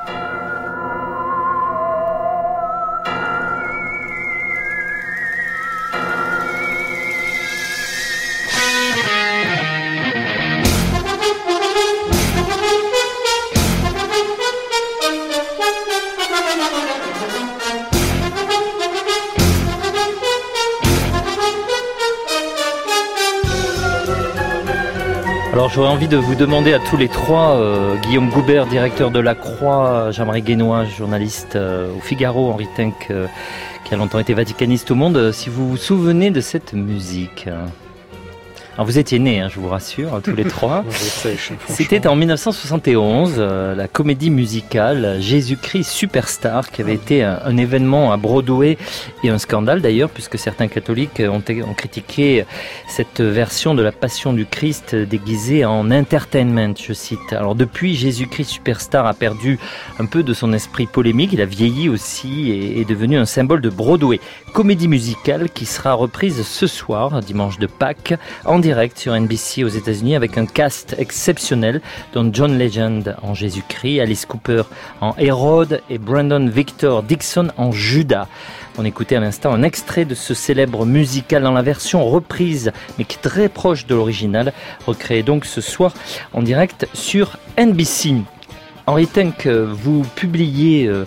Alors j'aurais envie de vous demander à tous les trois, euh, Guillaume Goubert, directeur de la Croix, Jean-Marie Guénois, journaliste euh, au Figaro, Henri Tinck, euh, qui a longtemps été vaticaniste au Monde, euh, si vous vous souvenez de cette musique. Alors vous étiez nés, hein, je vous rassure, tous les trois. C'était en dix-neuf cent soixante et onze, euh, la comédie musicale Jésus-Christ Superstar, qui avait été un, un événement à Broadway et un scandale d'ailleurs, puisque certains catholiques ont, ont critiqué cette version de la Passion du Christ déguisée en entertainment, je cite. Alors depuis, Jésus-Christ Superstar a perdu un peu de son esprit polémique, il a vieilli aussi et est devenu un symbole de Broadway. Comédie musicale qui sera reprise ce soir, dimanche de Pâques, en direct sur N B C aux États-Unis avec un cast exceptionnel dont John Legend en Jésus-Christ, Alice Cooper en Hérode et Brandon Victor Dixon en Judas. On écoutait à l'instant un extrait de ce célèbre musical dans la version reprise, mais qui est très proche de l'original, recréé donc ce soir en direct sur N B C. Henri Tinck, vous publiez euh,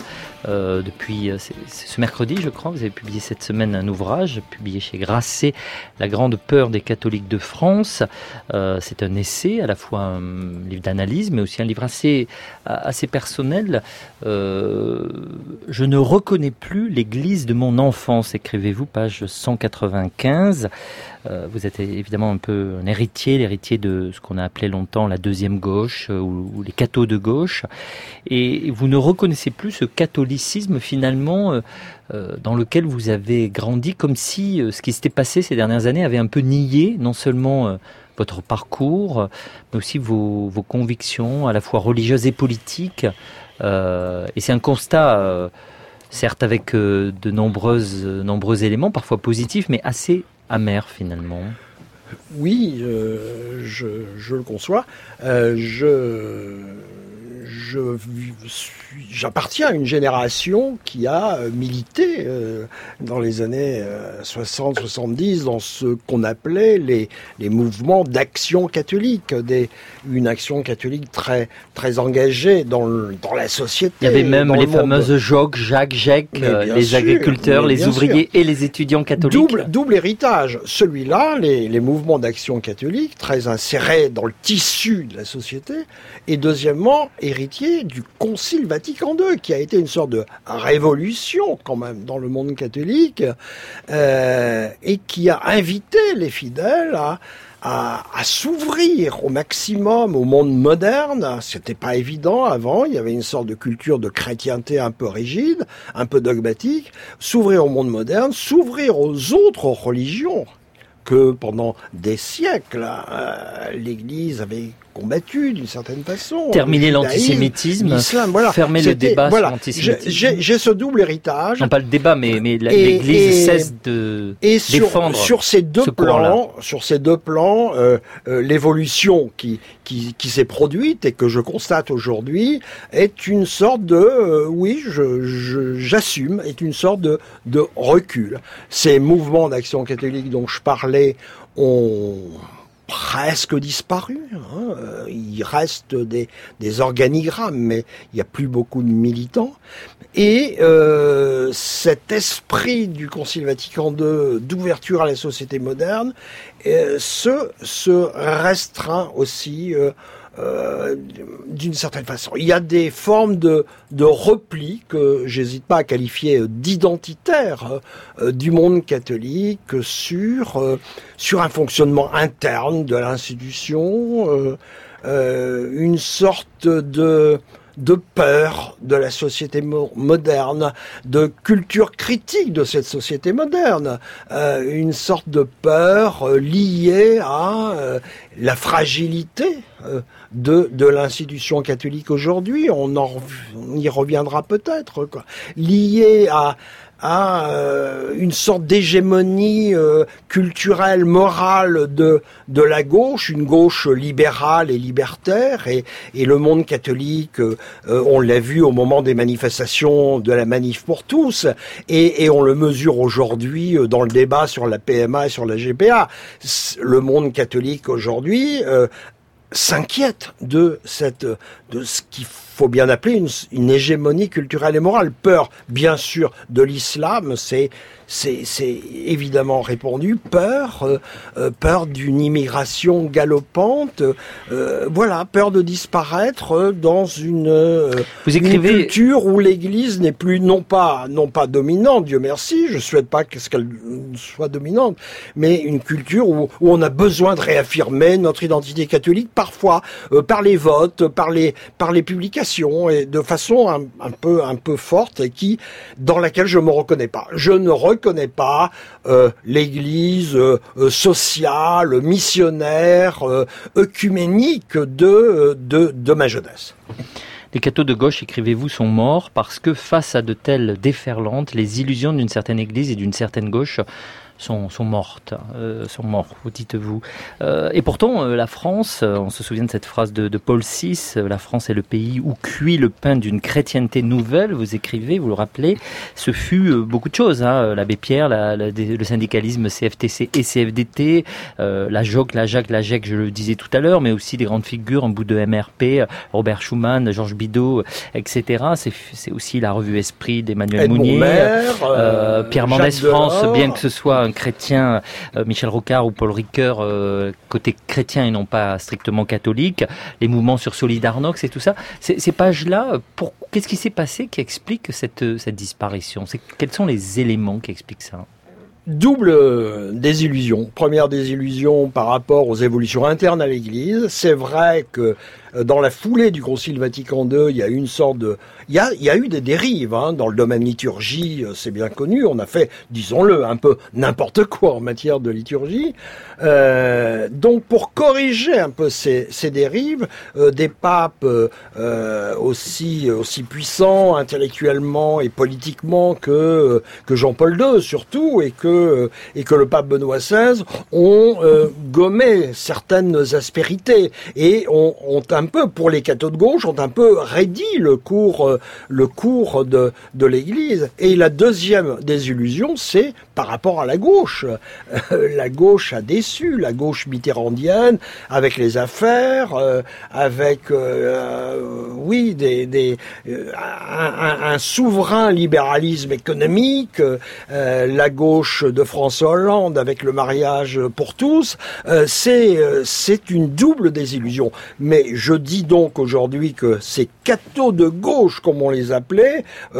euh, depuis c'est, c'est ce mercredi, je crois. Vous avez publié cette semaine un ouvrage, publié chez Grasset, La grande peur des catholiques de France. Euh, c'est un essai, à la fois un livre d'analyse, mais aussi un livre assez, assez personnel. Euh, je ne reconnais plus l'Église de mon enfance, écrivez-vous, page cent quatre-vingt-quinze. Euh, vous êtes évidemment un peu un héritier, l'héritier de ce qu'on a appelé longtemps la deuxième gauche, euh, ou, ou les cathos de gauche, et vous ne reconnaissez plus ce catholicisme finalement euh, euh, dans lequel vous avez grandi, comme si euh, ce qui s'était passé ces dernières années avait un peu nié non seulement euh, votre parcours, mais aussi vos, vos convictions, à la fois religieuses et politiques. Euh, et c'est un constat, euh, certes avec euh, de nombreuses, nombreux éléments, parfois positifs, mais assez amer finalement. Oui, euh, je, je le conçois. Euh, je, je suis, j'appartiens à une génération qui a milité euh, dans les années euh, soixante soixante-dix dans ce qu'on appelait les, les mouvements d'action catholique, des, une action catholique très, très engagée dans, le, dans la société. Il y avait même les fameuses Jogues, Jacques, Jacques, les sûr, agriculteurs, les ouvriers sûr. Et les étudiants catholiques. Double, double héritage. Celui-là, les, les mouvements d'action catholique, très insérés dans le tissu de la société, et deuxièmement, héritier du Concile Vatican deux, qui a été une sorte de révolution quand même dans le monde catholique, euh, et qui a invité les fidèles à, à, à s'ouvrir au maximum au monde moderne. C'était pas évident avant, il y avait une sorte de culture de chrétienté un peu rigide, un peu dogmatique. S'ouvrir au monde moderne, s'ouvrir aux autres religions que pendant des siècles, euh, l'Église avait combattu d'une certaine façon. Terminer l'antisémitisme, l'islam, voilà. Fermer le débat voilà. sur l'antisémitisme. J'ai, j'ai ce double héritage. Non pas le débat, mais, mais la, et, l'Église et, cesse de et défendre sur, sur ces deux ce plans, sur ces deux plans, euh, euh, l'évolution qui, qui, qui s'est produite et que je constate aujourd'hui est une sorte de, euh, oui, je, je, j'assume, est une sorte de, de recul. Ces mouvements d'action catholique dont je parlais ont presque disparu. Hein. Il reste des, des organigrammes, mais il n'y a plus beaucoup de militants. Et euh, cet esprit du Concile Vatican deux d'ouverture à la société moderne euh, se, se restreint aussi euh, Euh, d'une certaine façon. Il y a des formes de, de repli que j'hésite pas à qualifier d'identitaire euh, du monde catholique sur, euh, sur un fonctionnement interne de l'institution, euh, euh, une sorte de de peur de la société mo- moderne, de culture critique de cette société moderne, euh, une sorte de peur euh, liée à euh, la fragilité euh, de, de l'institution catholique aujourd'hui. On, en, on y reviendra peut-être, quoi. Liée à à euh, une sorte d'hégémonie euh, culturelle, morale de de la gauche, une gauche libérale et libertaire, et et le monde catholique, euh, on l'a vu au moment des manifestations de la Manif pour tous, et et on le mesure aujourd'hui dans le débat sur la P M A et sur la G P A. Le monde catholique aujourd'hui euh, s'inquiète de cette de ce qu'il faut bien appeler une, une hégémonie culturelle et morale. Peur, bien sûr, de l'islam, c'est c'est c'est évidemment répandu. Peur, euh, euh, peur d'une immigration galopante. Euh, voilà, peur de disparaître dans une, euh, Vous écrivez... une culture où l'Église n'est plus non pas non pas dominante. Dieu merci, je souhaite pas qu'elle soit dominante, mais une culture où, où on a besoin de réaffirmer notre identité catholique, parfois euh, par les votes, par les par les publications, et de façon un, un peu un peu forte, et qui dans laquelle je me reconnais pas. Je ne reconnais pas euh, l'Église euh, sociale, missionnaire, euh, œcuménique de, de de ma jeunesse. Les cathos de gauche, écrivez-vous, sont morts parce que face à de telles déferlantes, les illusions d'une certaine Église et d'une certaine gauche sont, sont mortes, euh, sont morts, vous dites-vous. Euh, et pourtant, euh, la France, euh, on se souvient de cette phrase de, de Paul six, euh, la France est le pays où cuit le pain d'une chrétienté nouvelle, vous écrivez, vous le rappelez, ce fut euh, beaucoup de choses, hein, l'abbé Pierre, la, la, le syndicalisme C F T C et C F D T, euh, la J O C, la J A C, la G E C, je le disais tout à l'heure, mais aussi des grandes figures, un bout de M R P, Robert Schuman, Georges Bidault, et cetera. C'est, c'est aussi la revue Esprit d'Emmanuel Mounier, Maire, euh, Pierre Mendès Jacques France, Delors. bien que ce soit un chrétien, euh, Michel Rocard ou Paul Ricoeur, euh, côté chrétien et non pas strictement catholique, les mouvements sur Solidarnox et tout ça. Ces, ces pages-là, pour, qu'est-ce qui s'est passé qui explique cette, cette disparition? C'est, quels sont les éléments qui expliquent ça? Double désillusion. Première désillusion par rapport aux évolutions internes à l'Église. C'est vrai que dans la foulée du Concile Vatican deux, il y a eu une sorte de... Il y a, il y a eu des dérives hein, dans le domaine liturgie, c'est bien connu. On a fait, disons-le, un peu n'importe quoi en matière de liturgie. Euh, donc, pour corriger un peu ces, ces dérives, euh, des papes euh, aussi, aussi puissants intellectuellement et politiquement que, que Jean-Paul deux, surtout, et que, et que le pape Benoît seize ont euh, gommé certaines aspérités et ont, ont un peu, pour les cathos de gauche, ont un peu raidi le cours, le cours de, de l'Église. Et la deuxième désillusion, c'est par rapport à la gauche. Euh, la gauche a déçu, la gauche mitterrandienne, avec les affaires, euh, avec, euh, oui, des, des, euh, un, un souverain libéralisme économique, euh, la gauche de François Hollande avec le mariage pour tous. Euh, c'est, c'est une double désillusion. Mais je dis donc aujourd'hui que ces cathos de gauche, comme on les appelait,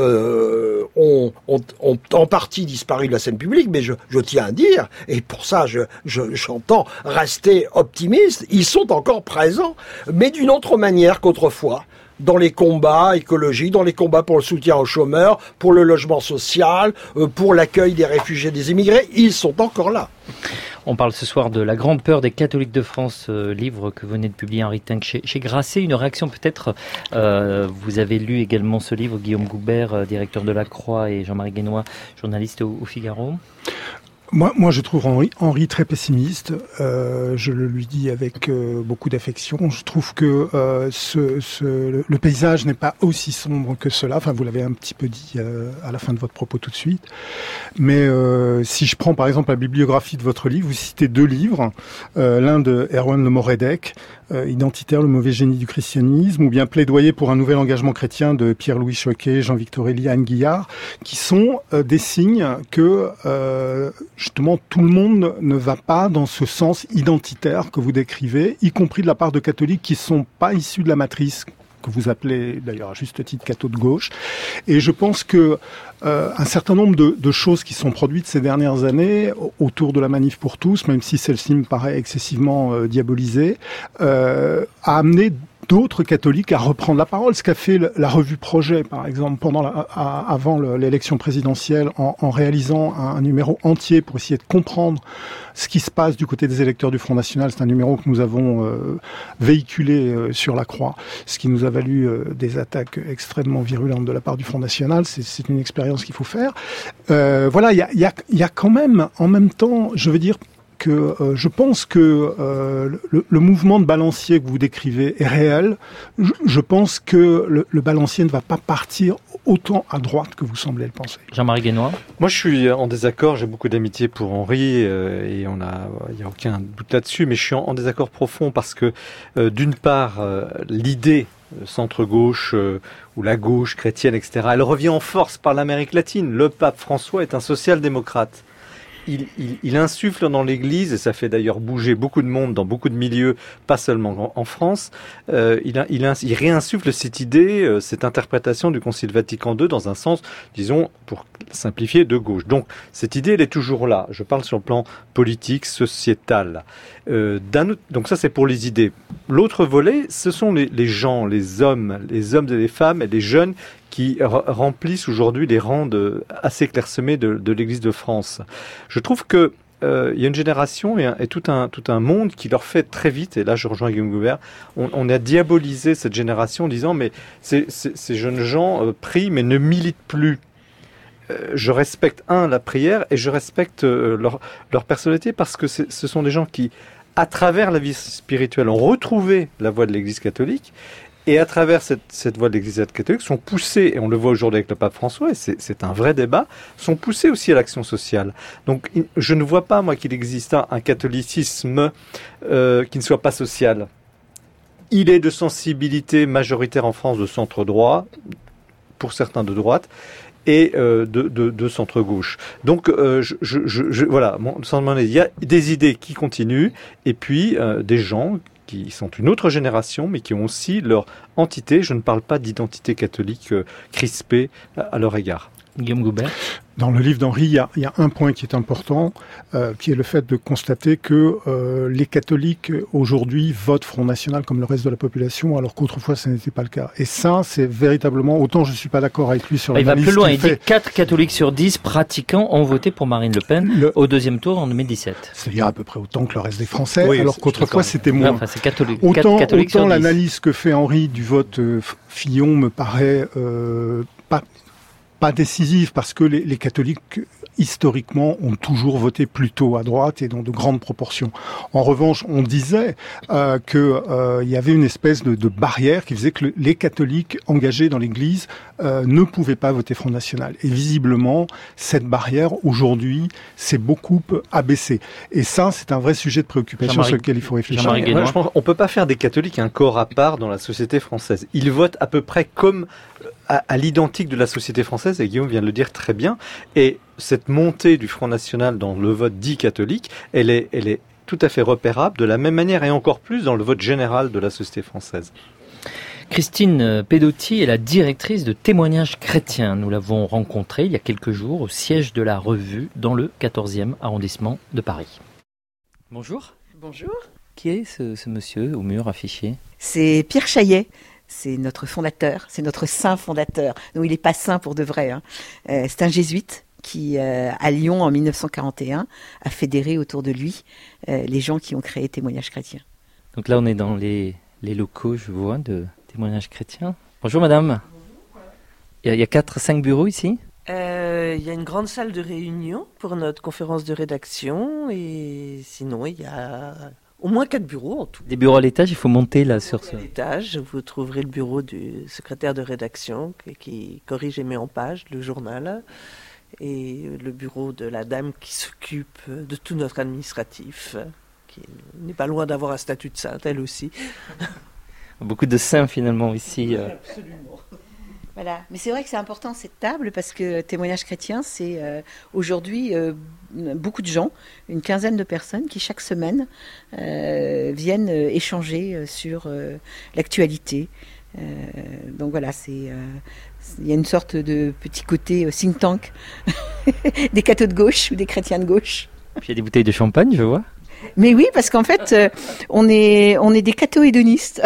euh, ont, ont, ont en partie disparu de la scène publique, mais je, je tiens à dire, et pour ça je, je, j'entends rester optimiste, ils sont encore présents, mais d'une autre manière qu'autrefois, dans les combats écologiques, dans les combats pour le soutien aux chômeurs, pour le logement social, euh, pour l'accueil des réfugiés, des immigrés, ils sont encore là. On parle ce soir de La grande peur des catholiques de France, euh, livre que venait de publier Henri Tinck chez, chez Grasset. Une réaction peut-être, euh, vous avez lu également ce livre, Guillaume Goubert, euh, directeur de La Croix, et Jean-Marie Guénois, journaliste au, au Figaro. Moi, moi, je trouve Henri, Henri très pessimiste. Euh, je le lui dis avec euh, beaucoup d'affection. Je trouve que euh, ce, ce, le, le paysage n'est pas aussi sombre que cela. Enfin, vous l'avez un petit peu dit euh, à la fin de votre propos tout de suite. Mais euh, si je prends par exemple la bibliographie de votre livre, vous citez deux livres. Euh, l'un de Erwan Le Moredec, euh, Identitaire, le mauvais génie du christianisme, ou bien Plaidoyer pour un nouvel engagement chrétien de Pierre-Louis Choquet, Jean-Victor Elie, Anne Guillard, qui sont euh, des signes que euh, justement tout le monde ne va pas dans ce sens identitaire que vous décrivez, y compris de la part de catholiques qui ne sont pas issus de la matrice que vous appelez d'ailleurs à juste titre cathos de gauche. Et je pense que euh, un certain nombre de, de choses qui sont produites ces dernières années autour de la manif pour tous, même si celle-ci me paraît excessivement euh, diabolisée, euh, a amené d'autres catholiques à reprendre la parole. Ce qu'a fait la revue Projet, par exemple, pendant la, à, avant le, l'élection présidentielle, en, en réalisant un, un numéro entier pour essayer de comprendre ce qui se passe du côté des électeurs du Front National. C'est un numéro que nous avons euh, véhiculé euh, sur la Croix, ce qui nous a valu euh, des attaques extrêmement virulentes de la part du Front National. C'est, c'est une expérience qu'il faut faire. Euh, voilà, il y a, y, a, y a quand même, en même temps, je veux dire, que euh, je pense que euh, le, le mouvement de balancier que vous décrivez est réel. Je, je pense que le, le balancier ne va pas partir autant à droite que vous semblez le penser. Jean-Marie Guénois. Moi, je suis en désaccord. J'ai beaucoup d'amitié pour Henri euh, et on a, il y a aucun doute là-dessus. Mais je suis en, en désaccord profond parce que, euh, d'une part, euh, l'idée centre-gauche euh, ou la gauche chrétienne, et cetera, elle revient en force par l'Amérique latine. Le pape François est un social-démocrate. Il, il, il insuffle dans l'Église, et ça fait d'ailleurs bouger beaucoup de monde dans beaucoup de milieux, pas seulement en, en France, euh, il, il, il réinsuffle cette idée, euh, cette interprétation du Concile Vatican deux dans un sens, disons, pour simplifier, de gauche. Donc cette idée, elle est toujours là. Je parle sur le plan politique, sociétal. Euh, d'un autre, donc ça, c'est pour les idées. L'autre volet, ce sont les, les gens, les hommes, les hommes et les femmes et les jeunes qui r- remplissent aujourd'hui les rangs de, assez clairsemés de, de l'Église de France. Je trouve que euh, il y a une génération et, un, et tout un tout un monde qui leur fait très vite. Et là, je rejoins Guillaume Goubert. On, on a diabolisé cette génération en disant mais ces, ces, ces jeunes gens euh, prient mais ne militent plus. euh, je respecte, un, la prière, et je respecte euh, leur, leur personnalité, parce que c'est, ce sont des gens qui, à travers la vie spirituelle, ont retrouvé la voie de l'Église catholique, et à travers cette, cette voie de l'Église catholique, sont poussés, et on le voit aujourd'hui avec le pape François, et c'est, c'est un vrai débat, sont poussés aussi à l'action sociale. Donc je ne vois pas, moi, qu'il existe un, un catholicisme euh, qui ne soit pas social. Il est de sensibilité majoritaire en France de centre droit, pour certains de droite, et euh, de, de, de centre-gauche. Donc, euh, je, je, je, voilà, bon, sans demander, il y a des idées qui continuent, et puis euh, des gens qui sont une autre génération, mais qui ont aussi leur entité. Je ne parle pas d'identité catholique euh, crispée à, à leur égard. Guillaume Goubert. Dans le livre d'Henri, il y a, il y a un point qui est important, euh, qui est le fait de constater que euh, les catholiques aujourd'hui votent Front National comme le reste de la population, alors qu'autrefois ce n'était pas le cas. Et ça, c'est véritablement, autant je suis pas d'accord avec lui sur bah, l'analyse il va plus loin, il fait. dit quatre catholiques sur dix pratiquants ont voté pour Marine Le Pen le... au deuxième tour en deux mille dix-sept. C'est-à-dire à peu près autant que le reste des Français, oui, alors qu'autrefois c'était moins. Enfin, c'est catholique. Autant, catholiques autant l'analyse que fait Henri du vote euh, Fillon me paraît euh, pas pas décisive, parce que les, les catholiques historiquement ont toujours voté plutôt à droite et dans de grandes proportions. En revanche, on disait euh, que euh, il y avait une espèce de, de barrière qui faisait que le, les catholiques engagés dans l'Église euh, ne pouvaient pas voter Front National. Et visiblement, cette barrière aujourd'hui s'est beaucoup abaissée. Et ça, c'est un vrai sujet de préoccupation sur lequel il faut réfléchir. Ouais, je pense qu'on peut pas faire des catholiques un corps à part dans la société française. Ils votent à peu près comme à, à l'identique de la société française, et Guillaume vient de le dire très bien. Et cette montée du Front National dans le vote dit catholique, elle est, elle est tout à fait repérable de la même manière, et encore plus dans le vote général de la société française. Christine Pedotti est la directrice de Témoignages chrétiens. Nous l'avons rencontrée il y a quelques jours au siège de la Revue dans le quatorzième arrondissement de Paris. Bonjour. Bonjour. Qui est ce, ce monsieur au mur affiché ? C'est Pierre Chaillet. C'est notre fondateur, c'est notre saint fondateur. Non, il n'est pas saint pour de vrai. Hein. Euh, c'est un jésuite qui, euh, à Lyon, en dix-neuf cent quarante et un, a fédéré autour de lui euh, les gens qui ont créé Témoignages chrétiens. Donc là, on est dans les, les locaux, je vois, de Témoignages chrétiens. Bonjour madame. Bonjour. Il y a, il y a quatre, cinq bureaux ici ? Euh, il y a une grande salle de réunion pour notre conférence de rédaction, et sinon il y a au moins quatre bureaux en tout. Des bureaux à l'étage, il faut monter là sur ce... À l'étage, vous trouverez le bureau du secrétaire de rédaction qui, qui corrige et met en page le journal, et le bureau de la dame qui s'occupe de tout notre administratif, qui n'est pas loin d'avoir un statut de sainte, elle aussi. Beaucoup de saints finalement ici. Oui, absolument. Voilà, mais c'est vrai que c'est important cette table, parce que Témoignages chrétiens, c'est euh, aujourd'hui euh, beaucoup de gens, une quinzaine de personnes qui chaque semaine euh, viennent euh, échanger sur euh, l'actualité. Euh, donc voilà, c'est euh, il y a une sorte de petit côté euh, think tank des cathos de gauche ou des chrétiens de gauche. Puis il y a des bouteilles de champagne, je vois. Mais oui, parce qu'en fait, euh, on est on est des catho-hédonistes.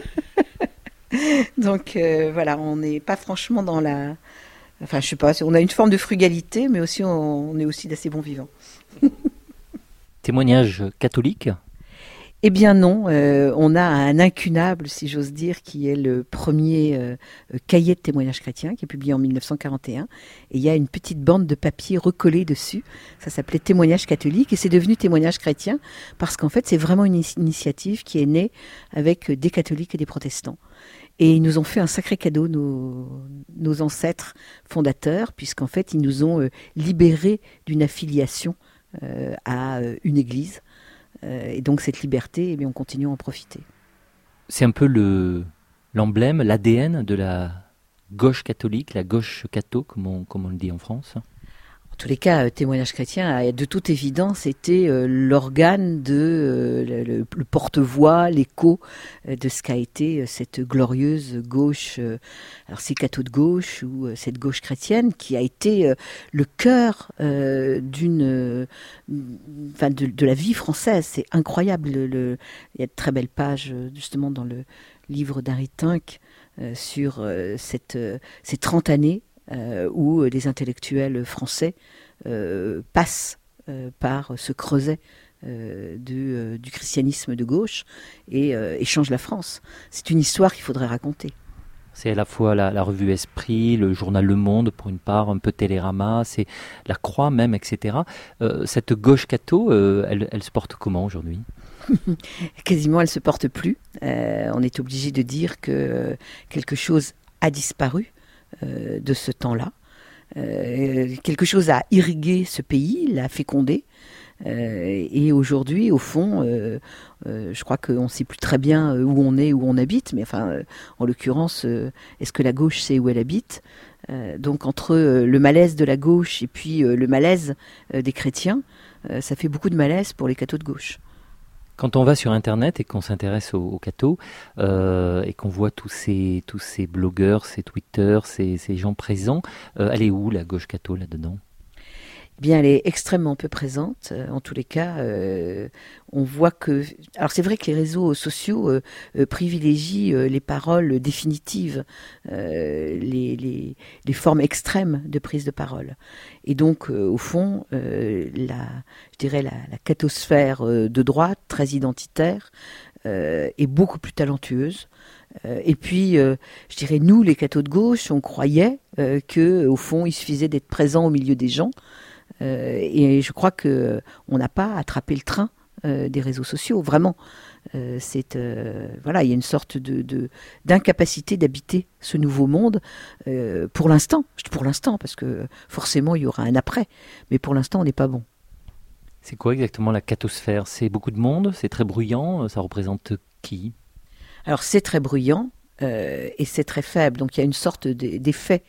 Donc euh, voilà, on n'est pas franchement dans la... Enfin, je sais pas, on a une forme de frugalité, mais aussi on, on est aussi d'assez bons vivants. Témoignage catholique ? Eh bien non, euh, on a un incunable, si j'ose dire, qui est le premier euh, cahier de témoignages chrétiens, qui est publié en dix-neuf cent quarante et un. Et il y a une petite bande de papier recollée dessus. Ça s'appelait Témoignages catholiques, et c'est devenu Témoignages chrétiens, parce qu'en fait, c'est vraiment une initiative qui est née avec des catholiques et des protestants. Et ils nous ont fait un sacré cadeau, nos, nos ancêtres fondateurs, puisqu'en fait, ils nous ont euh, libérés d'une affiliation euh, à euh, une église. Euh, et donc, cette liberté, eh bien, on continue à en profiter. C'est un peu le, l'emblème, l'A D N de la gauche catholique, la gauche catho, comme on, comme on le dit en France. En tous les cas, euh, Témoignages chrétiens, de toute évidence, était euh, l'organe de euh, le, le, le porte-voix, l'écho euh, de ce qu'a été euh, cette glorieuse gauche, euh, alors c'est catho de gauche ou euh, cette gauche chrétienne, qui a été euh, le cœur euh, d'une, euh, enfin de, de la vie française. C'est incroyable. Le, le, il y a de très belles pages justement dans le livre d'Henri Tinck euh, sur euh, cette, euh, ces trente années. Euh, où des intellectuels français euh, passent euh, par ce creuset euh, du, euh, du christianisme de gauche et, euh, et changent la France. C'est une histoire qu'il faudrait raconter. C'est à la fois la, la revue Esprit, le journal Le Monde pour une part, un peu Télérama, c'est la Croix même, et cetera. Euh, cette gauche catho, euh, elle, elle se porte comment aujourd'hui ? Quasiment, elle se porte plus. Euh, on est obligé de dire que quelque chose a disparu euh, de ce temps-là. Euh, quelque chose a irrigué ce pays, l'a fécondé. Euh, et aujourd'hui, au fond, euh, euh, je crois qu'on ne sait plus très bien où on est, où on habite, mais enfin, euh, en l'occurrence, euh, est-ce que la gauche sait où elle habite ? euh, Donc entre euh, le malaise de la gauche et puis euh, le malaise euh, des chrétiens, euh, ça fait beaucoup de malaise pour les cathos de gauche. Quand on va sur Internet et qu'on s'intéresse aux, aux cathos euh, et qu'on voit tous ces, tous ces blogueurs, ces Twitter, ces, ces gens présents, euh, elle est où la gauche catho là-dedans ? Eh bien, elle est extrêmement peu présente. En tous les cas, euh, on voit que... Alors, c'est vrai que les réseaux sociaux euh, euh, privilégient euh, les paroles définitives, euh, les, les, les formes extrêmes de prise de parole. Et donc, euh, au fond, euh, la, je dirais la, la cathosphère euh, de droite, très identitaire, euh, est beaucoup plus talentueuse. Euh, et puis, euh, je dirais, nous, les cathos de gauche, on croyait euh, qu'au fond, il suffisait d'être présent au milieu des gens. Euh, et je crois que on n'a pas attrapé le train euh, des réseaux sociaux, vraiment. Euh, c'est euh, voilà, il y a une sorte de, de d'incapacité d'habiter ce nouveau monde euh, pour l'instant. Je dis pour l'instant parce que forcément il y aura un après, mais pour l'instant on n'est pas bon. C'est quoi exactement la cathosphère ? C'est beaucoup de monde, c'est très bruyant, ça représente qui ? Alors c'est très bruyant euh, et c'est très faible, donc il y a une sorte d'effet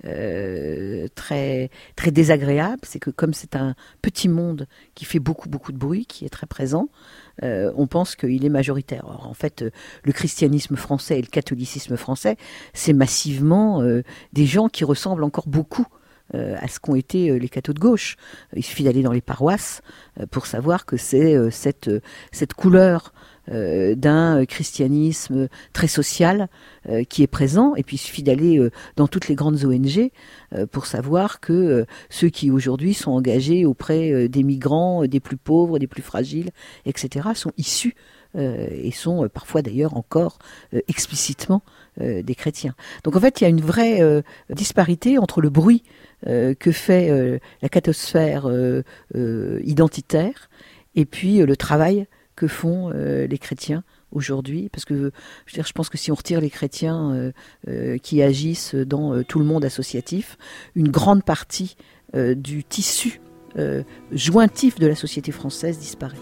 Euh, très très désagréable, c'est que comme c'est un petit monde qui fait beaucoup beaucoup de bruit, qui est très présent, euh, on pense qu'il est majoritaire. Or, en fait, euh, le christianisme français et le catholicisme français, c'est massivement euh, des gens qui ressemblent encore beaucoup euh, à ce qu'ont été euh, les cathos de gauche. Il suffit d'aller dans les paroisses euh, pour savoir que c'est euh, cette euh, cette couleur Euh, d'un christianisme très social euh, qui est présent, et puis il suffit d'aller euh, dans toutes les grandes O N G euh, pour savoir que euh, ceux qui aujourd'hui sont engagés auprès euh, des migrants, euh, des plus pauvres, des plus fragiles, et cetera, sont issus euh, et sont euh, parfois d'ailleurs encore euh, explicitement euh, des chrétiens. Donc en fait il y a une vraie euh, disparité entre le bruit euh, que fait euh, la cathosphère euh, euh, identitaire et puis euh, le travail que font euh, les chrétiens aujourd'hui, parce que je, veux dire, je pense que si on retire les chrétiens euh, euh, qui agissent dans euh, tout le monde associatif, une grande partie euh, du tissu euh, jointif de la société française disparaît.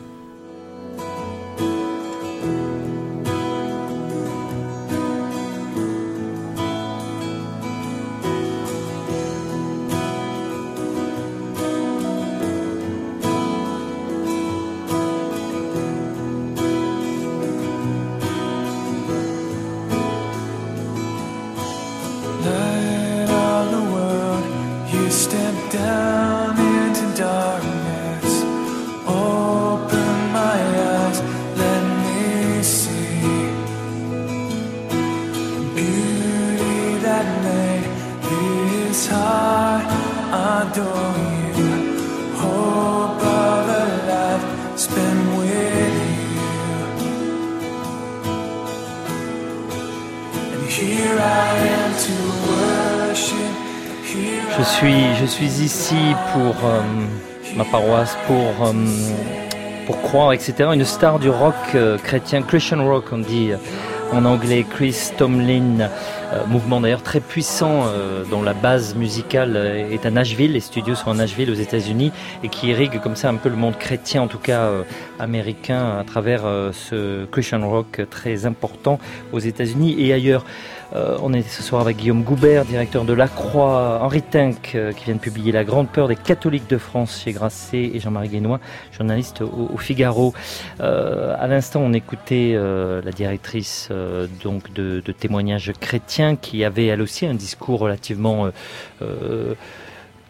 Je suis, je suis ici pour euh, ma paroisse, pour, euh, pour croire, et cetera. Une star du rock euh, chrétien, Christian rock on dit euh, en anglais, Chris Tomlin, euh, mouvement d'ailleurs très puissant euh, dont la base musicale euh, est à Nashville, les studios sont à Nashville aux États-Unis, et qui irrigue comme ça un peu le monde chrétien, en tout cas euh, américain, à travers euh, ce Christian rock très important aux États-Unis et ailleurs. Euh, on est ce soir avec Guillaume Goubert, directeur de La Croix, Henri Tinck, euh, qui vient de publier La Grande Peur des catholiques de France chez Grasset, et Jean-Marie Guénois, journaliste au, au Figaro. Euh, à l'instant, on écoutait euh, la directrice euh, donc de, de témoignages chrétiens, qui avait elle aussi un discours relativement euh, euh,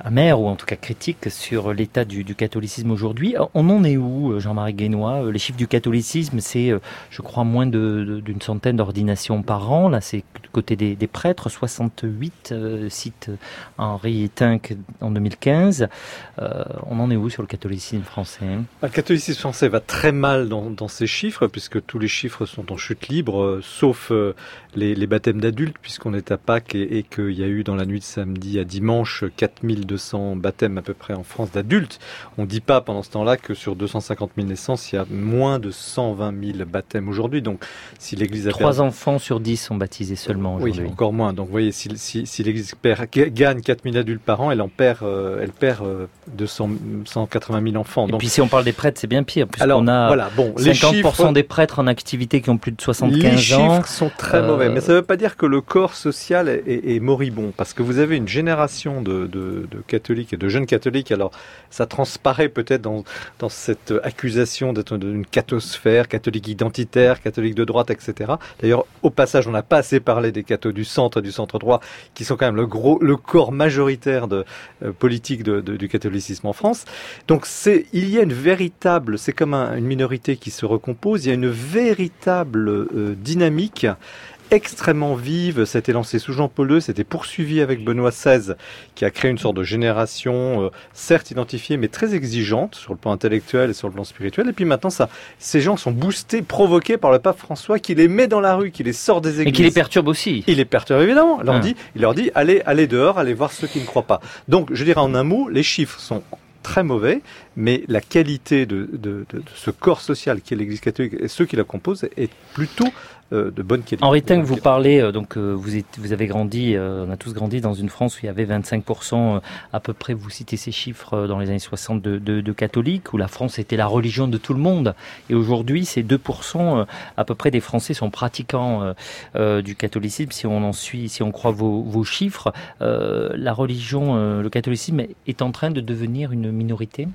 amer ou en tout cas critique sur l'état du, du catholicisme aujourd'hui. On en est où, Jean-Marie Guénois? Les chiffres du catholicisme, c'est, je crois, moins de, de, d'une centaine d'ordinations par an. Là, c'est du côté des, des prêtres, soixante-huit, euh, cite Henri Tinck en deux mille quinze. Euh, on en est où sur le catholicisme français? Le catholicisme français va très mal dans, dans ces chiffres, puisque tous les chiffres sont en chute libre, euh, sauf euh, les, les baptêmes d'adultes, puisqu'on est à Pâques et, et qu'il y a eu dans la nuit de samedi à dimanche quatre mille deux cents baptêmes à peu près en France d'adultes. On ne dit pas pendant ce temps-là que sur deux cent cinquante mille naissances, il y a moins de cent vingt mille baptêmes aujourd'hui. Donc, si l'Église a Trois perdu... enfants sur dix sont baptisés seulement aujourd'hui. Oui, encore moins. Donc, vous voyez, si, si, si l'Église perd, gagne quatre mille adultes par an, elle en perd, euh, elle perd euh, deux cents, cent quatre-vingt mille enfants. Et donc, puis, si on parle des prêtres, c'est bien pire, puisqu'on alors, a voilà, bon, cinquante pour cent chiffres, des prêtres en activité qui ont plus de soixante-quinze les ans. Les chiffres sont très euh... mauvais, mais ça ne veut pas dire que le corps social est, est, est moribond, parce que vous avez une génération de, de, de catholiques et de jeunes catholiques. Alors, ça transparaît peut-être dans, dans cette accusation d'être une cathosphère, catholique identitaire, catholique de droite, et cetera. D'ailleurs, au passage, on n'a pas assez parlé des cathos du centre et du centre droit, qui sont quand même le gros, le corps majoritaire de euh, politique de, de, du catholicisme en France. Donc, c'est, il y a une véritable, c'est comme un, une minorité qui se recompose. Il y a une véritable euh, dynamique extrêmement vive. Ça a été lancé sous Jean-Paul deux, c'était poursuivi avec Benoît seize, qui a créé une sorte de génération, euh, certes identifiée, mais très exigeante sur le plan intellectuel et sur le plan spirituel. Et puis maintenant, ça, ces gens sont boostés, provoqués par le pape François, qui les met dans la rue, qui les sort des églises. Et qui les perturbe aussi. Il les perturbe évidemment. Il leur, Ah. dit, il leur dit, allez, allez dehors, allez voir ceux qui ne croient pas. Donc, je dirais en un mot, les chiffres sont très mauvais, mais la qualité de, de, de, de ce corps social qui est l'Église catholique et ceux qui la composent est plutôt euh, de bonne qualité. Henri Tinck, vous parlez, euh, donc euh, vous, êtes, vous avez grandi, euh, on a tous grandi dans une France où il y avait vingt-cinq pour cent euh, à peu près, vous citez ces chiffres euh, dans les années soixante de, de, de catholiques, où la France était la religion de tout le monde. Et aujourd'hui, c'est deux pour cent euh, à peu près des Français sont pratiquants euh, euh, du catholicisme, si on en suit, si on croit vos, vos chiffres. Euh, la religion, euh, le catholicisme est en train de devenir une minorité?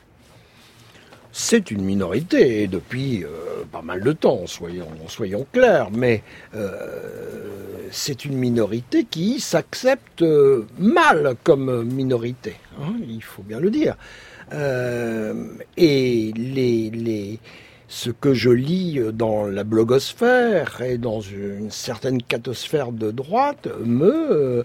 C'est une minorité depuis euh, pas mal de temps, soyons, soyons clairs, mais euh, c'est une minorité qui s'accepte euh, mal comme minorité, hein, il faut bien le dire. Euh, et les, les, ce que je lis dans la blogosphère et dans une certaine cathosphère de droite me...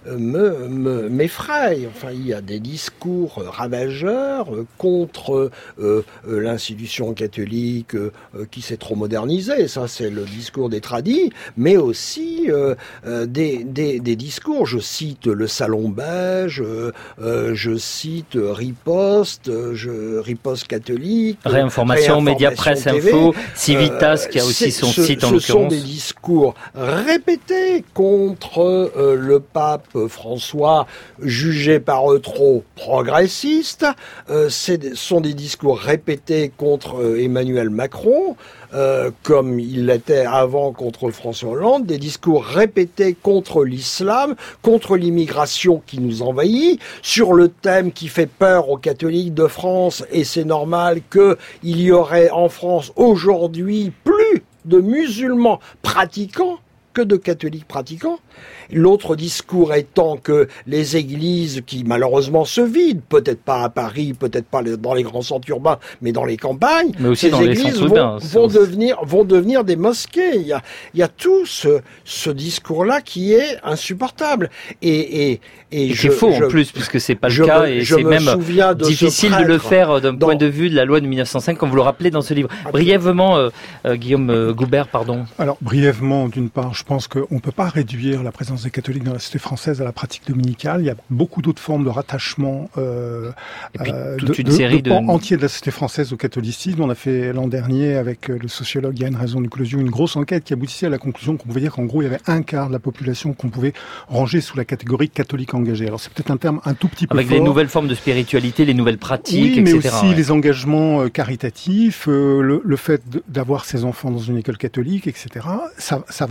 me, me m'effraie. Enfin, il y a des discours ravageurs contre euh, l'institution catholique euh, qui s'est trop modernisée. Ça, c'est le discours des tradis, mais aussi euh, des, des, des discours. Je cite le Salon Beige, euh, je cite Riposte, je, Riposte catholique, Réinformation, Média Presse Info, Civitas, euh, qui a aussi son ce, site en ce l'occurrence. Ce sont des discours répétés contre euh, le pape François, jugé par eux trop progressiste. Euh, ce sont des discours répétés contre euh, Emmanuel Macron, euh, comme il l'était avant contre François Hollande, des discours répétés contre l'islam, contre l'immigration qui nous envahit, sur le thème qui fait peur aux catholiques de France, et c'est normal qu'il y aurait en France aujourd'hui plus de musulmans pratiquants que de catholiques pratiquants. L'autre discours étant que les églises qui malheureusement se vident, peut-être pas à Paris, peut-être pas dans les grands centres urbains, mais dans les campagnes, mais aussi ces dans églises les centres vont, urbains, vont devenir vont devenir des mosquées. Il y a il y a tout ce ce discours-là qui est insupportable et et et, et je, c'est faux je, en plus puisque c'est pas je le cas me, et je c'est me même de difficile de le faire d'un dans... point de vue de la loi de mille neuf cent cinq, comme vous le rappelez dans ce livre. Brièvement, euh, euh, Guillaume euh, Goubert, pardon. Alors brièvement, d'une part, je pense qu'on peut pas réduire la présence des catholiques dans la société française à la pratique dominicale. Il y a beaucoup d'autres formes de rattachement euh, et puis, euh, toute de, une de, série de de pans entiers de la société française au catholicisme. On a fait l'an dernier avec le sociologue Yann Raison du Closio une grosse enquête qui aboutissait à la conclusion qu'on pouvait dire qu'en gros il y avait un quart de la population qu'on pouvait ranger sous la catégorie catholique engagée. Alors c'est peut-être un terme un tout petit peu avec fort. les nouvelles formes de spiritualité, les nouvelles pratiques, oui, mais et cetera. aussi ouais. les engagements euh, caritatifs, euh, le, le fait de, d'avoir ses enfants dans une école catholique, et cetera. Ça, ça va beaucoup plus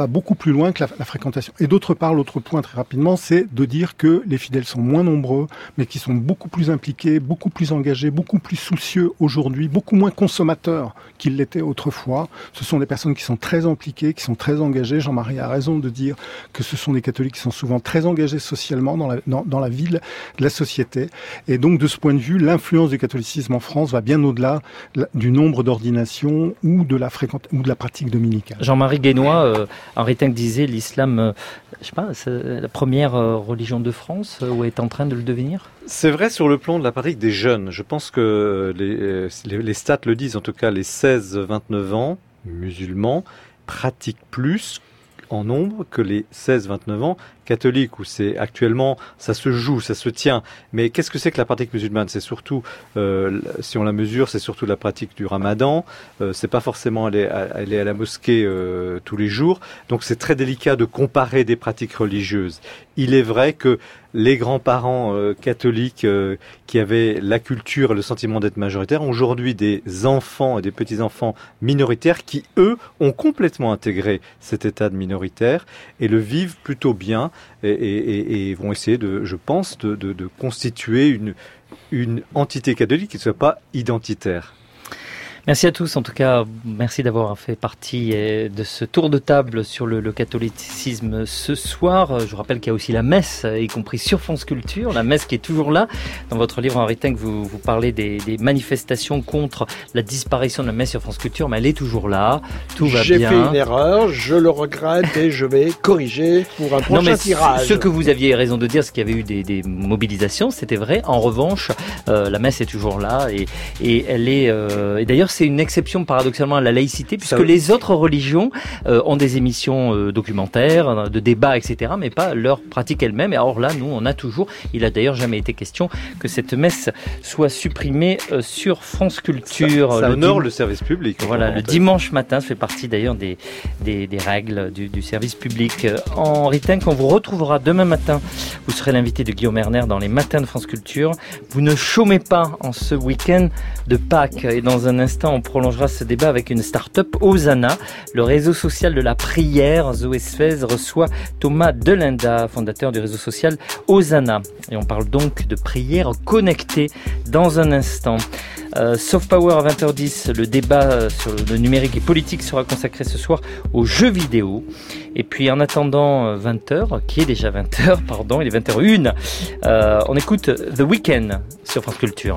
plus loin que la, la fréquentation. Et d'autre part, l'autre point très rapidement, c'est de dire que les fidèles sont moins nombreux, mais qui sont beaucoup plus impliqués, beaucoup plus engagés, beaucoup plus soucieux aujourd'hui, beaucoup moins consommateurs qu'ils l'étaient autrefois. Ce sont des personnes qui sont très impliquées, qui sont très engagées. Jean-Marie a raison de dire que ce sont des catholiques qui sont souvent très engagés socialement dans la, dans, dans la vie de la société. Et donc, de ce point de vue, l'influence du catholicisme en France va bien au-delà du nombre d'ordinations ou de la fréquente, ou de la pratique dominicale. Jean-Marie Guénois, euh, Henri Tinck disait l'islam, euh, je sais pas, c'est la première euh, religion de France, euh, ou est en train de le devenir? C'est vrai sur le plan de la pratique des jeunes. Je pense que les, les, les stats le disent, en tout cas les seize vingt-neuf ans musulmans pratiquent plus en nombre que les seize vingt-neuf ans catholiques, où c'est actuellement, ça se joue, ça se tient. Mais qu'est-ce que c'est que la pratique musulmane? C'est surtout, euh, si on la mesure, c'est surtout la pratique du ramadan. Euh, c'est pas forcément aller à, aller à la mosquée euh, tous les jours. Donc c'est très délicat de comparer des pratiques religieuses. Il est vrai que les grands-parents euh, catholiques euh, qui avaient la culture et le sentiment d'être majoritaires ont aujourd'hui des enfants et des petits-enfants minoritaires qui, eux, ont complètement intégré cet état de minoritaire et le vivent plutôt bien et, et, et vont essayer, de, je pense, de, de, de constituer une, une entité catholique qui ne soit pas identitaire. Merci à tous. En tout cas, merci d'avoir fait partie de ce tour de table sur le, le catholicisme ce soir. Je vous rappelle qu'il y a aussi la messe, y compris sur France Culture, la messe qui est toujours là. Dans votre livre, Henri Tinck, vous, vous parlez des, des manifestations contre la disparition de la messe sur France Culture, mais elle est toujours là. Tout va J'ai bien. J'ai fait une erreur, je le regrette et je vais corriger pour un prochain non, mais tirage. Ce que vous aviez raison de dire, c'est qu'il y avait eu des, des mobilisations, c'était vrai. En revanche, euh, la messe est toujours là et, et elle est. Euh, et d'ailleurs, c'est une exception paradoxalement à la laïcité, puisque Ça... les autres religions euh, ont des émissions euh, documentaires, de débats, et cetera, mais pas leur pratique elle-même. Et alors là, nous, on a toujours, il a d'ailleurs jamais été question que cette messe soit supprimée euh, sur France Culture. Ça, ça le honore dim... le service public. Voilà, le dimanche matin, ça fait partie d'ailleurs des, des, des règles du, du service public. Euh, Henri Tinck, on vous retrouvera demain matin. Vous serez l'invité de Guillaume Erner dans les matins de France Culture. Vous ne chômez pas en ce week-end de Pâques. Et dans un instant, on prolongera ce débat avec une start-up, Hosanna, le réseau social de la prière. Zoé Sfez reçoit Thomas Delinda, fondateur du réseau social Hosanna. Et on parle donc de prière connectée dans un instant. Euh, Soft Power à vingt heures dix, le débat sur le numérique et politique sera consacré ce soir aux jeux vidéo. Et puis en attendant vingt heures, qui est déjà vingt heures, pardon, il est vingt heures une, euh, on écoute The Weeknd sur France Culture.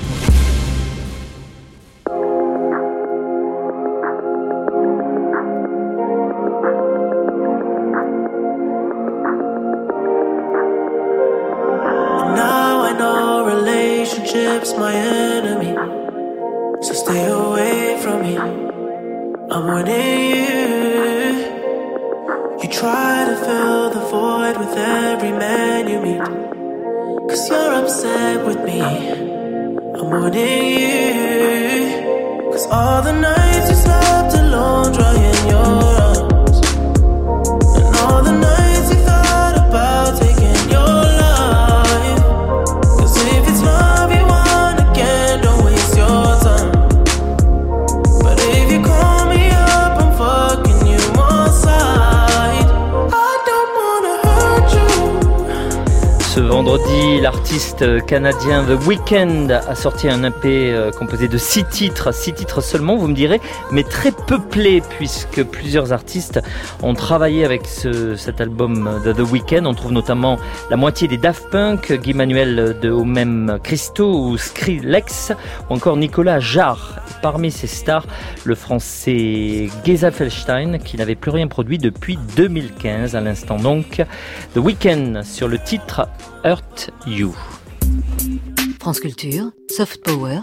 My enemy, so stay away from me. I'm warning you. You try to fill the void with every man you meet, 'cause you're upset with me. I'm warning you, 'cause all the nights you slept alone, drying your arms, and all the nights you thought about taking your life. 'Cause if it's love you want, don't waste your time. But if you call me up, I'm fucking you on side. I don't wanna hurt you. Ce vendredi, l'artiste canadien The Weeknd a sorti un E P composé de six titres, six titres seulement, vous me direz, mais très peuplé, puisque plusieurs artistes ont travaillé avec ce, cet album de The Weeknd. On trouve notamment la moitié des Daft Punk, Guy Manuel de Au Même Christo ou Skrillex, ou encore Nicolas Jarre. Et parmi ces stars, le français Geza Felstein, qui n'avait plus rien produit depuis deux mille quinze, à l'instant donc. The Weeknd sur le titre Hurt You. France Culture, Soft Power,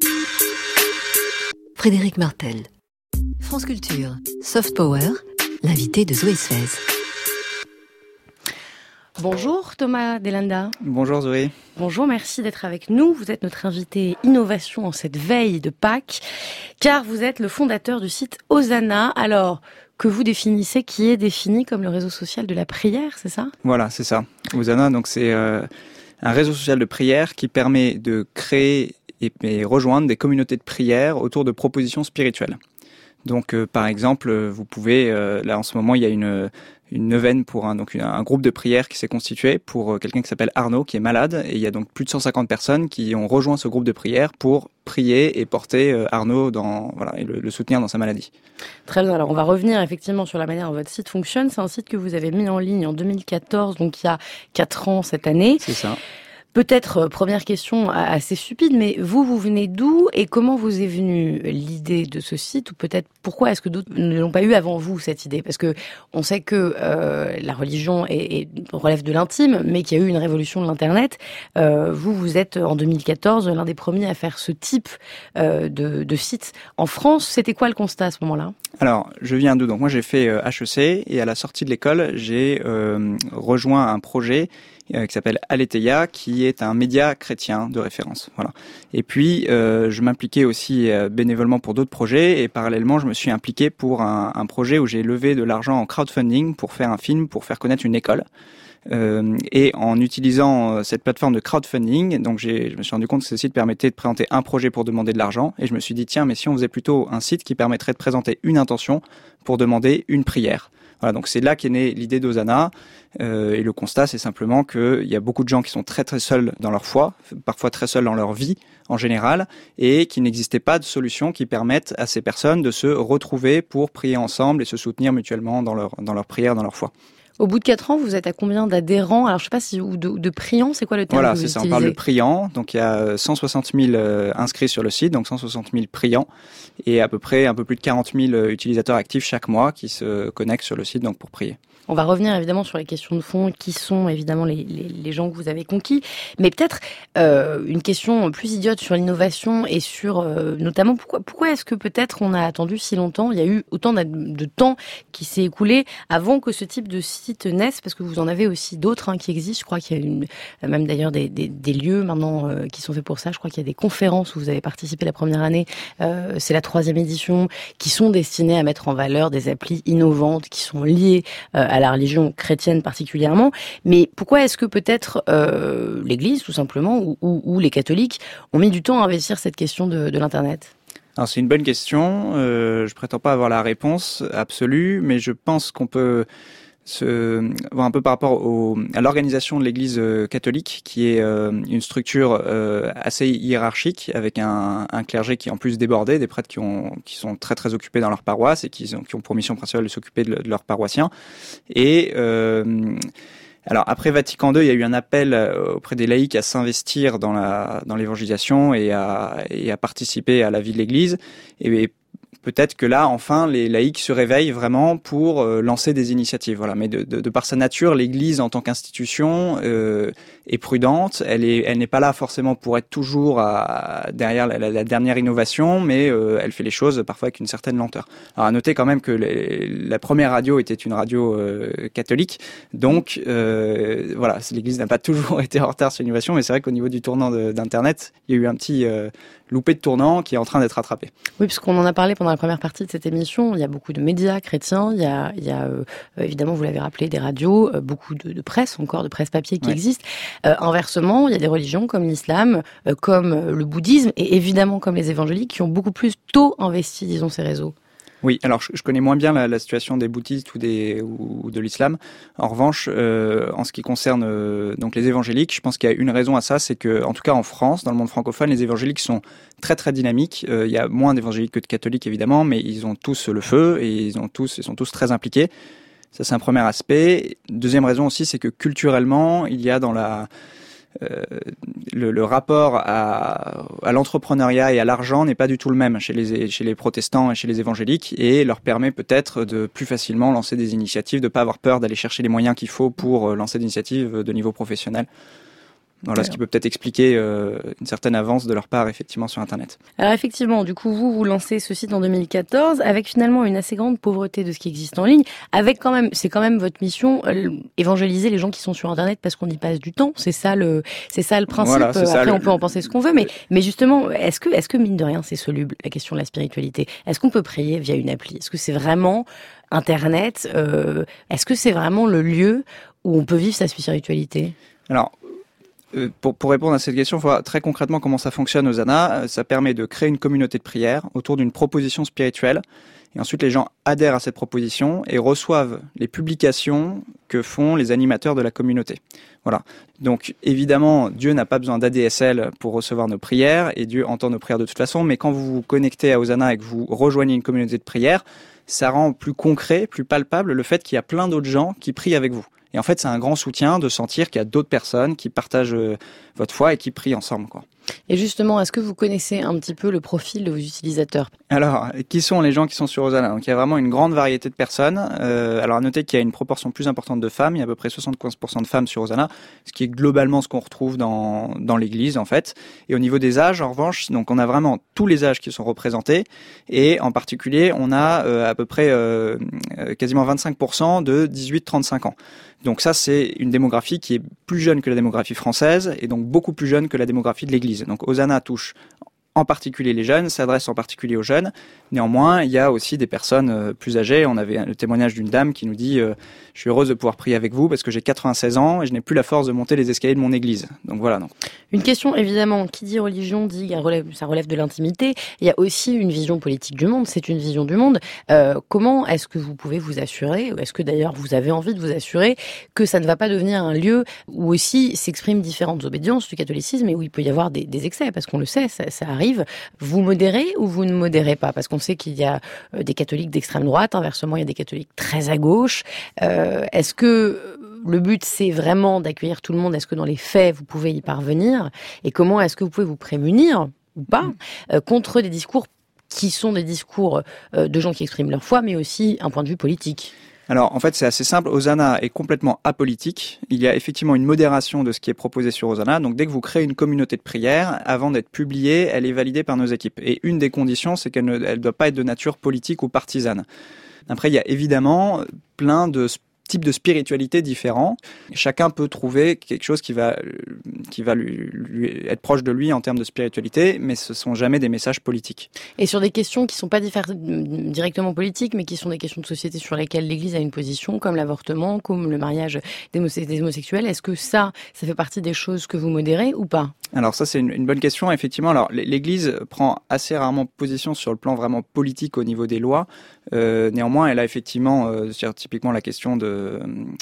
Frédéric Martel. France Culture, Soft Power, l'invité de Zoé Sfez. Bonjour Thomas Delinda. Bonjour Zoé. Bonjour, merci d'être avec nous. Vous êtes notre invité innovation en cette veille de Pâques, car vous êtes le fondateur du site Hosanna. Alors, que vous définissez, qui est défini comme le réseau social de la prière, c'est ça ? Voilà, c'est ça. Hosanna, donc c'est euh, un réseau social de prière qui permet de créer et, et rejoindre des communautés de prière autour de propositions spirituelles. Donc, euh, par exemple, vous pouvez, euh, là en ce moment, il y a une, une neuvaine pour un, donc un groupe de prière qui s'est constitué pour quelqu'un qui s'appelle Arnaud, qui est malade. Et il y a donc plus de cent cinquante personnes qui ont rejoint ce groupe de prière pour prier et porter Arnaud dans, voilà, et le, le soutenir dans sa maladie. Très bien. Alors, on va revenir effectivement sur la manière dont votre site fonctionne. C'est un site que vous avez mis en ligne en deux mille quatorze, donc il y a quatre ans cette année. C'est ça. Peut-être, première question assez stupide, mais vous, vous venez d'où et comment vous est venue l'idée de ce site, ou peut-être pourquoi est-ce que d'autres ne l'ont pas eu avant vous, cette idée? Parce que on sait que euh, la religion est, est, relève de l'intime, mais qu'il y a eu une révolution de l'Internet. Euh, vous, vous êtes en deux mille quatorze l'un des premiers à faire ce type euh, de, de site. En France, c'était quoi le constat à ce moment-là? Alors, je viens d'où? Donc moi, j'ai fait euh, H E C, et à la sortie de l'école, j'ai euh, rejoint un projet qui s'appelle Aletheia, qui est un média chrétien de référence. Voilà. Et puis, euh, je m'impliquais aussi euh, bénévolement pour d'autres projets, et parallèlement, je me suis impliqué pour un, un projet où j'ai levé de l'argent en crowdfunding pour faire un film, pour faire connaître une école. Euh, et en utilisant cette plateforme de crowdfunding, donc j'ai, je me suis rendu compte que ce site permettait de présenter un projet pour demander de l'argent, et je me suis dit, tiens, mais si on faisait plutôt un site qui permettrait de présenter une intention pour demander une prière. Voilà, donc c'est là qu'est née l'idée d'Hosanna, euh, et le constat, c'est simplement qu'il y a beaucoup de gens qui sont très très seuls dans leur foi, parfois très seuls dans leur vie en général, et qu'il n'existait pas de solution qui permette à ces personnes de se retrouver pour prier ensemble et se soutenir mutuellement dans leur, dans leur prière, dans leur foi. Au bout de quatre ans, vous êtes à combien d'adhérents? Alors, je sais pas si, ou de, de priants, c'est quoi le terme? Voilà, que vous c'est ça, utilisez? on parle de priants. Donc, il y a cent soixante mille euh, inscrits sur le site, donc cent soixante mille priants, et à peu près un peu plus de quarante mille utilisateurs actifs chaque mois qui se connectent sur le site, donc pour prier. On va revenir évidemment sur les questions de fond, qui sont évidemment les, les, les gens que vous avez conquis, mais peut-être euh, une question plus idiote sur l'innovation et sur euh, notamment pourquoi, pourquoi est-ce que peut-être on a attendu si longtemps? Il y a eu autant de, de temps qui s'est écoulé avant que ce type de site naisse, parce que vous en avez aussi d'autres hein, qui existent. Je crois qu'il y a une, même d'ailleurs des, des, des lieux maintenant euh, qui sont faits pour ça. Je crois qu'il y a des conférences où vous avez participé la première année, euh, c'est la troisième édition, qui sont destinées à mettre en valeur des applis innovantes qui sont liées euh, à la religion chrétienne particulièrement. Mais pourquoi est-ce que peut-être euh, l'Église, tout simplement, ou, ou, ou les catholiques, ont mis du temps à investir cette question de, de l'Internet? Alors c'est une bonne question. Euh, je prétends pas avoir la réponse absolue, mais je pense qu'on peut se voir un peu par rapport au, à l'organisation de l'Église catholique, qui est euh, une structure euh, assez hiérarchique, avec un, un clergé qui est en plus débordé, des prêtres qui, ont, qui sont très très occupés dans leur paroisse et qui ont, qui ont pour mission principale de s'occuper de, de leurs paroissiens. Et euh, alors après Vatican deux, il y a eu un appel auprès des laïcs à s'investir dans la dans l'évangélisation et à, et à participer à la vie de l'Église. Et, et peut-être que là, enfin, les laïcs se réveillent vraiment pour euh, lancer des initiatives. Voilà. Mais de, de, de par sa nature, l'Église en tant qu'institution euh, est prudente. Elle est, elle n'est pas là forcément pour être toujours à, derrière la, la, la dernière innovation, mais euh, elle fait les choses parfois avec une certaine lenteur. Alors à noter quand même que les, la première radio était une radio euh, catholique, donc euh, voilà, l'Église n'a pas toujours été en retard sur l'innovation, mais c'est vrai qu'au niveau du tournant de, d'Internet, il y a eu un petit euh, loupé de tournant qui est en train d'être rattrapé. Oui, puisqu'on en a parlé pendant la première partie de cette émission, il y a beaucoup de médias chrétiens, il y a, il y a euh, évidemment, vous l'avez rappelé, des radios, euh, beaucoup de, de presse, encore de presse papier qui ouais. existe. Euh, inversement, il y a des religions comme l'islam, euh, comme euh, le bouddhisme, et évidemment comme les évangéliques, qui ont beaucoup plus tôt investi, disons, ces réseaux. Oui, alors je, je connais moins bien la, la situation des bouddhistes ou, des, ou, ou de l'islam. En revanche, euh, en ce qui concerne euh, donc les évangéliques, je pense qu'il y a une raison à ça, c'est que, en tout cas en France, dans le monde francophone, les évangéliques sont très très dynamiques. Euh, il y a moins d'évangéliques que de catholiques évidemment, mais ils ont tous le feu et ils ont tous, ils sont tous très impliqués. Ça, c'est un premier aspect. Deuxième raison aussi, c'est que culturellement, il y a dans la Euh, le, le rapport à, à l'entrepreneuriat et à l'argent n'est pas du tout le même chez les, chez les protestants et chez les évangéliques, et leur permet peut-être de plus facilement lancer des initiatives, de ne pas avoir peur d'aller chercher les moyens qu'il faut pour lancer des initiatives de niveau professionnel. Voilà, ce qui peut peut-être expliquer euh, une certaine avance de leur part, effectivement, sur Internet. Alors effectivement, du coup, vous, vous lancez ce site en deux mille quatorze, avec finalement une assez grande pauvreté de ce qui existe en ligne, avec quand même, c'est quand même votre mission, euh, évangéliser les gens qui sont sur Internet parce qu'on y passe du temps. C'est ça le, c'est ça le principe. Voilà, Après, ça, on le... peut en penser ce qu'on veut, mais, mais justement, est-ce que, est-ce que mine de rien, c'est soluble, la question de la spiritualité? Est-ce qu'on peut prier via une appli? Est-ce que c'est vraiment Internet? euh, Est-ce que c'est vraiment le lieu où on peut vivre sa spiritualité? Alors, euh, pour, pour répondre à cette question, il faut voir très concrètement comment ça fonctionne Hosanna. Ça permet de créer une communauté de prière autour d'une proposition spirituelle. Et ensuite, les gens adhèrent à cette proposition et reçoivent les publications que font les animateurs de la communauté. Voilà. Donc, évidemment, Dieu n'a pas besoin d'A D S L pour recevoir nos prières et Dieu entend nos prières de toute façon. Mais quand vous vous connectez à Hosanna et que vous rejoignez une communauté de prière, ça rend plus concret, plus palpable le fait qu'il y a plein d'autres gens qui prient avec vous. Et en fait, c'est un grand soutien de sentir qu'il y a d'autres personnes qui partagent euh, votre foi et qui prient ensemble, quoi. Et justement, est-ce que vous connaissez un petit peu le profil de vos utilisateurs ? Alors, qui sont les gens qui sont sur Hosanna ? Donc, il y a vraiment une grande variété de personnes. Euh, alors, à noter qu'il y a une proportion plus importante de femmes. Il y a à peu près soixante-quinze pour cent de femmes sur Hosanna, ce qui est globalement ce qu'on retrouve dans, dans l'Église, en fait. Et au niveau des âges, en revanche, donc on a vraiment tous les âges qui sont représentés. Et en particulier, on a euh, à peu près euh, quasiment vingt-cinq pour cent de dix-huit à trente-cinq ans. Donc ça, c'est une démographie qui est plus jeune que la démographie française et donc beaucoup plus jeune que la démographie de l'Église. Donc Hosanna touche en particulier les jeunes, s'adresse en particulier aux jeunes. Néanmoins, il y a aussi des personnes plus âgées. On avait le témoignage d'une dame qui nous dit euh, « Je suis heureuse de pouvoir prier avec vous parce que j'ai quatre-vingt-seize ans et je n'ai plus la force de monter les escaliers de mon église. » Donc voilà. Donc. Une question, évidemment, qui dit religion dit relève, ça relève de l'intimité. Il y a aussi une vision politique du monde, c'est une vision du monde. Euh, comment est-ce que vous pouvez vous assurer, ou est-ce que d'ailleurs vous avez envie de vous assurer que ça ne va pas devenir un lieu où aussi s'expriment différentes obédiences du catholicisme et où il peut y avoir des, des excès, parce qu'on le sait, ça, ça arrive. Vous modérez ou vous ne modérez pas ? Parce qu'on sait qu'il y a des catholiques d'extrême droite, inversement il y a des catholiques très à gauche. Euh, est-ce que le but c'est vraiment d'accueillir tout le monde ? Est-ce que dans les faits vous pouvez y parvenir ? Et comment est-ce que vous pouvez vous prémunir, ou pas, euh, contre des discours qui sont des discours euh, de gens qui expriment leur foi, mais aussi un point de vue politique ? Alors, en fait, c'est assez simple. Hosanna est complètement apolitique. Il y a effectivement une modération de ce qui est proposé sur Hosanna. Donc, dès que vous créez une communauté de prière, avant d'être publiée, elle est validée par nos équipes. Et une des conditions, c'est qu'elle ne elle doit pas être de nature politique ou partisane. Après, il y a évidemment plein de types de spiritualité différents. Chacun peut trouver quelque chose qui va, qui va lui, lui être proche de lui en termes de spiritualité, mais ce sont jamais des messages politiques. Et sur des questions qui sont pas diffé- directement politiques, mais qui sont des questions de société sur lesquelles l'Église a une position, comme l'avortement, comme le mariage des, homos- des homosexuels, est-ce que ça, ça fait partie des choses que vous modérez ou pas ? Alors ça, c'est une, une bonne question, effectivement. Alors l'Église prend assez rarement position sur le plan vraiment politique au niveau des lois. Euh, néanmoins, elle a effectivement, euh, typiquement la question de,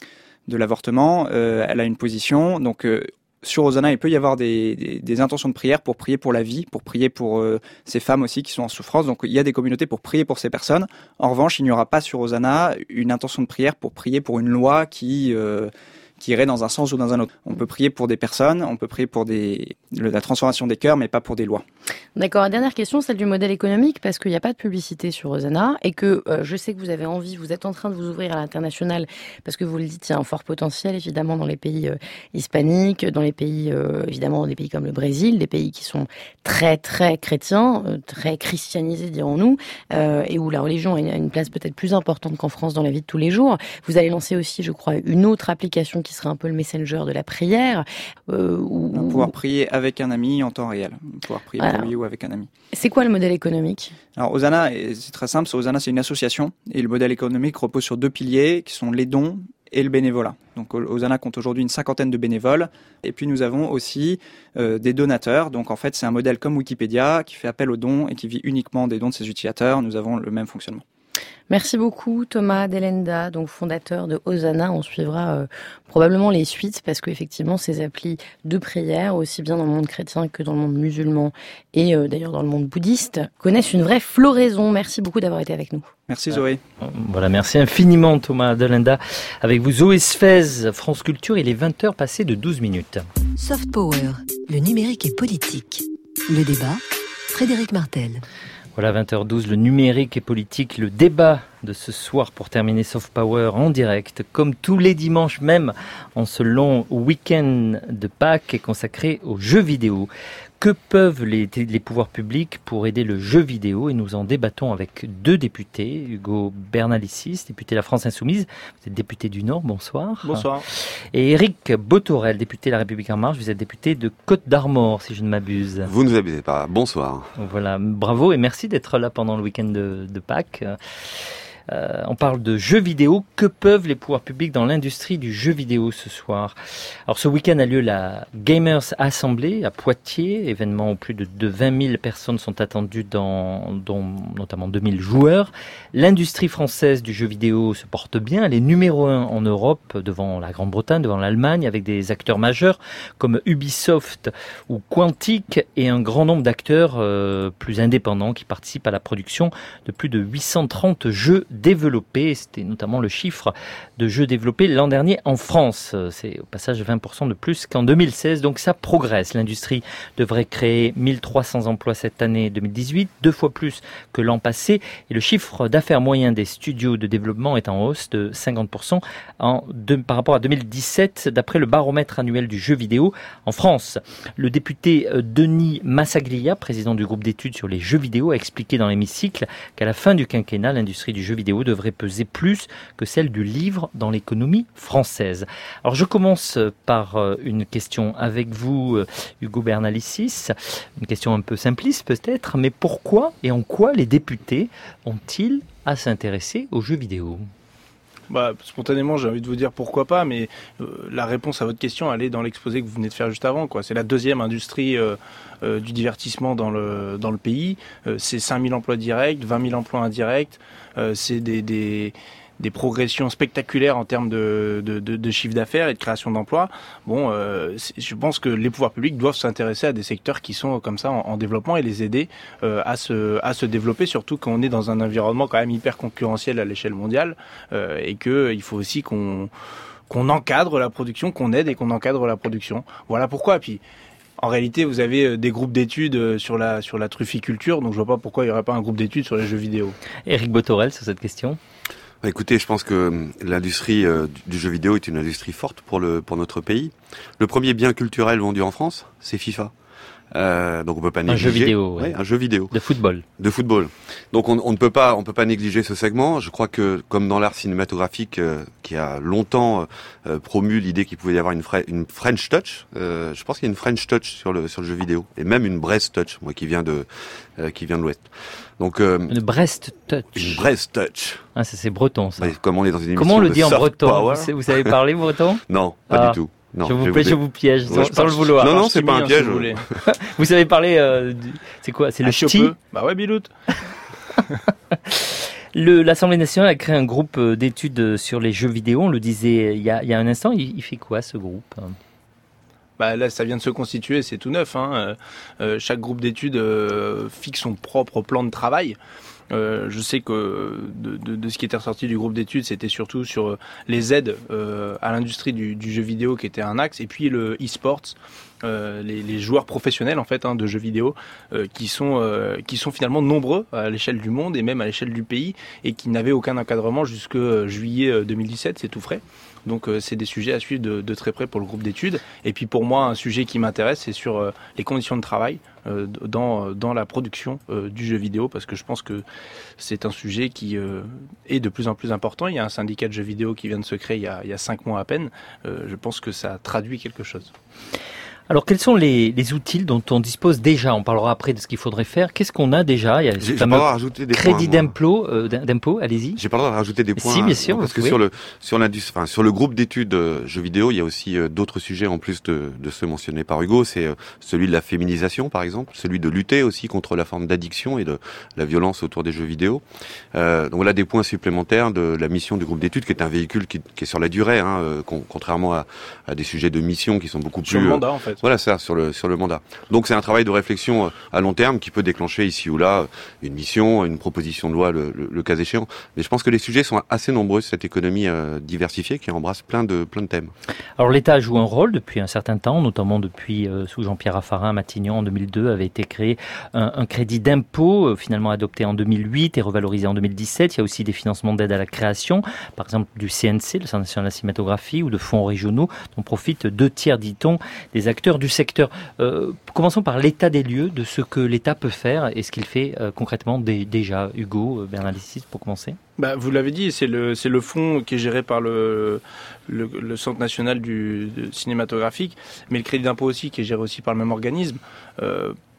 de l'avortement, euh, elle a une position. Donc euh, sur Hosanna, il peut y avoir des, des, des intentions de prière pour prier pour la vie, pour prier pour euh, ces femmes aussi qui sont en souffrance. Donc il y a des communautés pour prier pour ces personnes. En revanche, il n'y aura pas sur Hosanna une intention de prière pour prier pour une loi qui... Euh, qui irait dans un sens ou dans un autre. On peut prier pour des personnes, on peut prier pour des, la transformation des cœurs, mais pas pour des lois. D'accord. La dernière question, celle du modèle économique, parce qu'il n'y a pas de publicité sur Hosanna et que euh, je sais que vous avez envie, vous êtes en train de vous ouvrir à l'international, parce que vous le dites, il y a un fort potentiel, évidemment, dans les pays euh, hispaniques, dans les pays, euh, évidemment, des pays comme le Brésil, des pays qui sont très, très chrétiens, euh, très christianisés, dirons-nous, euh, et où la religion a une, une place peut-être plus importante qu'en France dans la vie de tous les jours. Vous allez lancer aussi, je crois, une autre application qui serait un peu le messenger de la prière. Euh, où, On va pouvoir prier avec un ami en temps réel. On va pouvoir prier voilà. pour lui ou avec un ami. C'est quoi le modèle économique ? Alors Hosanna, c'est très simple. Hosanna, c'est une association et le modèle économique repose sur deux piliers qui sont les dons et le bénévolat. Donc Hosanna compte aujourd'hui une cinquantaine de bénévoles. Et puis nous avons aussi euh, des donateurs. Donc en fait, c'est un modèle comme Wikipédia qui fait appel aux dons et qui vit uniquement des dons de ses utilisateurs. Nous avons le même fonctionnement. Merci beaucoup Thomas Delenda, donc fondateur de Hosanna. On suivra euh, probablement les suites parce qu'effectivement ces applis de prière, aussi bien dans le monde chrétien que dans le monde musulman et euh, d'ailleurs dans le monde bouddhiste, connaissent une vraie floraison. Merci beaucoup d'avoir été avec nous. Merci Zoé. Voilà, merci infiniment Thomas Delenda. Avec vous Zoé Sfez, France Culture, il est vingt heures passées de douze minutes. Soft Power, le numérique et politique. Le débat, Frédéric Martel. Voilà, vingt heures douze, le numérique et politique, le débat de ce soir pour terminer Soft Power en direct, comme tous les dimanches, même en ce long week-end de Pâques est consacré aux jeux vidéo. Que peuvent les, les pouvoirs publics pour aider le jeu vidéo ? Et nous en débattons avec deux députés, Hugo Bernalicis, député de la France Insoumise, vous êtes député du Nord, bonsoir. Bonsoir. Et Éric Botorel, député de la République En Marche, vous êtes député de Côte-d'Armor, si je ne m'abuse. Vous ne vous abusez pas, bonsoir. Voilà, bravo et merci d'être là pendant le week-end de, de Pâques. Euh, on parle de jeux vidéo. Que peuvent les pouvoirs publics dans l'industrie du jeu vidéo ce soir? Alors ce week-end a lieu la Gamers Assemblée à Poitiers, événement où plus de, de vingt mille personnes sont attendues, dans, dont notamment deux mille joueurs. L'industrie française du jeu vidéo se porte bien. Elle est numéro un en Europe, devant la Grande-Bretagne, devant l'Allemagne, avec des acteurs majeurs comme Ubisoft ou Quantic et un grand nombre d'acteurs euh, plus indépendants qui participent à la production de plus de huit cent trente jeux développés. C'était notamment le chiffre de jeux développés l'an dernier en France. C'est au passage vingt pour cent de plus qu'en deux mille seize, donc ça progresse. L'industrie devrait créer mille trois cents emplois cette année deux mille dix-huit, deux fois plus que l'an passé, et le chiffre d'affaires moyen des studios de développement est en hausse de cinquante pour cent en deux, par rapport à deux mille dix-sept, d'après le baromètre annuel du jeu vidéo en France. Le député Denis Massaglia, président du groupe d'études sur les jeux vidéo, a expliqué dans l'hémicycle qu'à la fin du quinquennat, l'industrie du jeu vidéo devrait peser plus que celle du livre dans l'économie française. Alors je commence par une question avec vous, Hugo Bernalicis, une question un peu simpliste peut-être, mais pourquoi et en quoi les députés ont-ils à s'intéresser aux jeux vidéo ? Bah, spontanément, j'ai envie de vous dire pourquoi pas, mais euh, la réponse à votre question, elle est dans l'exposé que vous venez de faire juste avant, quoi. C'est la deuxième industrie euh, euh, du divertissement dans le dans le pays. Euh, c'est cinq mille emplois directs, vingt mille emplois indirects. Euh, c'est des, des des progressions spectaculaires en termes de, de, de, de chiffre d'affaires et de création d'emplois. Bon, euh, je pense que les pouvoirs publics doivent s'intéresser à des secteurs qui sont comme ça en, en développement et les aider euh, à se à se développer, surtout quand on est dans un environnement quand même hyper concurrentiel à l'échelle mondiale euh, et que il faut aussi qu'on qu'on encadre la production, qu'on aide et qu'on encadre la production. Voilà pourquoi. Puis en réalité, vous avez des groupes d'études sur la sur la trufficulture, donc je vois pas pourquoi il y aurait pas un groupe d'études sur les jeux vidéo. Éric Botorel sur cette question. Écoutez, je pense que l'industrie du jeu vidéo est une industrie forte pour le pour notre pays. Le premier bien culturel vendu en France, c'est FIFA. Euh, donc on peut pas négliger. Un jeu vidéo, ouais. Ouais, un jeu vidéo. De football. De football. Donc on, on ne peut pas, on peut pas négliger ce segment. Je crois que comme dans l'art cinématographique, euh, qui a longtemps euh, promu l'idée qu'il pouvait y avoir une, fra- une French touch, euh, je pense qu'il y a une French touch sur le sur le jeu vidéo et même une Brest touch, moi qui viens de euh, qui vient de l'Ouest. Donc euh, une Brest touch. Une Brest touch. Ah, ça c'est breton ça. Ouais, comme on est dans une émission. Comment on le dit en breton? Power. Vous savez parler breton? Non, pas ah. du tout. Non, je vous, je vous, je vous piège sans, ouais, sans le vouloir. Non, non, c'est pas un piège. Si vous, vous savez parler. Euh, du... C'est quoi? C'est le ch'ti? Bah ouais, Bilout. Le, L'Assemblée nationale a créé un groupe d'études sur les jeux vidéo. On le disait il y a, il y a un instant. Il, il fait quoi ce groupe? Bah là, ça vient de se constituer, c'est tout neuf. Hein. Euh, chaque groupe d'études euh, fixe son propre plan de travail. Euh, je sais que de, de, de ce qui était ressorti du groupe d'études, c'était surtout sur les aides euh, à l'industrie du, du jeu vidéo qui était un axe, et puis le e-sports, euh, les, les joueurs professionnels en fait hein, de jeux vidéo euh, qui sont euh, qui sont finalement nombreux à l'échelle du monde et même à l'échelle du pays et qui n'avaient aucun encadrement jusque juillet deux mille dix-sept, c'est tout frais. Donc euh, c'est des sujets à suivre de, de très près pour le groupe d'études. Et puis pour moi, un sujet qui m'intéresse, c'est sur euh, les conditions de travail euh, dans, dans la production euh, du jeu vidéo, parce que je pense que c'est un sujet qui euh, est de plus en plus important. Il y a un syndicat de jeux vidéo qui vient de se créer il y a, il y a cinq mois à peine. Euh, je pense que ça traduit quelque chose. Alors, quels sont les, les outils dont on dispose déjà? On parlera après de ce qu'il faudrait faire. Qu'est-ce qu'on a déjà? Il y a J'ai, j'ai pas le droit de rajouter des crédit points, d'impôt, euh, d'impôt, allez-y. J'ai pas le droit de rajouter des points. Si, bien sûr. Parce que sur le sur l'industrie, enfin sur le groupe d'études euh, jeux vidéo, il y a aussi euh, d'autres sujets en plus de, de ceux mentionnés par Hugo. C'est euh, celui de la féminisation, par exemple, celui de lutter aussi contre la forme d'addiction et de la violence autour des jeux vidéo. Euh, donc là, des points supplémentaires de la mission du groupe d'études, qui est un véhicule qui, qui est sur la durée, hein, euh, con, contrairement à, à des sujets de mission qui sont beaucoup plus sur le mandat, en fait. Voilà, ça sur le sur le mandat. Donc c'est un travail de réflexion à long terme qui peut déclencher ici ou là une mission, une proposition de loi, le, le, le cas échéant. Mais je pense que les sujets sont assez nombreux, cette économie euh, diversifiée qui embrasse plein de plein de thèmes. Alors l'État joue un rôle depuis un certain temps, notamment depuis euh, sous Jean-Pierre Raffarin à Matignon en deux mille deux avait été créé un, un crédit d'impôt euh, finalement adopté en deux mille huit et revalorisé en deux mille dix-sept. Il y a aussi des financements d'aide à la création, par exemple du C N C, le Centre national de la cinématographie, ou de fonds régionaux dont profitent deux tiers, dit-on, des acteurs du secteur. Euh, Commençons par l'état des lieux de ce que l'État peut faire et ce qu'il fait euh, concrètement dé, déjà. Hugo Bernalicis, pour commencer. Bah, vous l'avez dit, c'est le c'est le fonds qui est géré par le le, le Centre national du, du cinématographique, mais le crédit d'impôt aussi qui est géré aussi par le même organisme. Euh,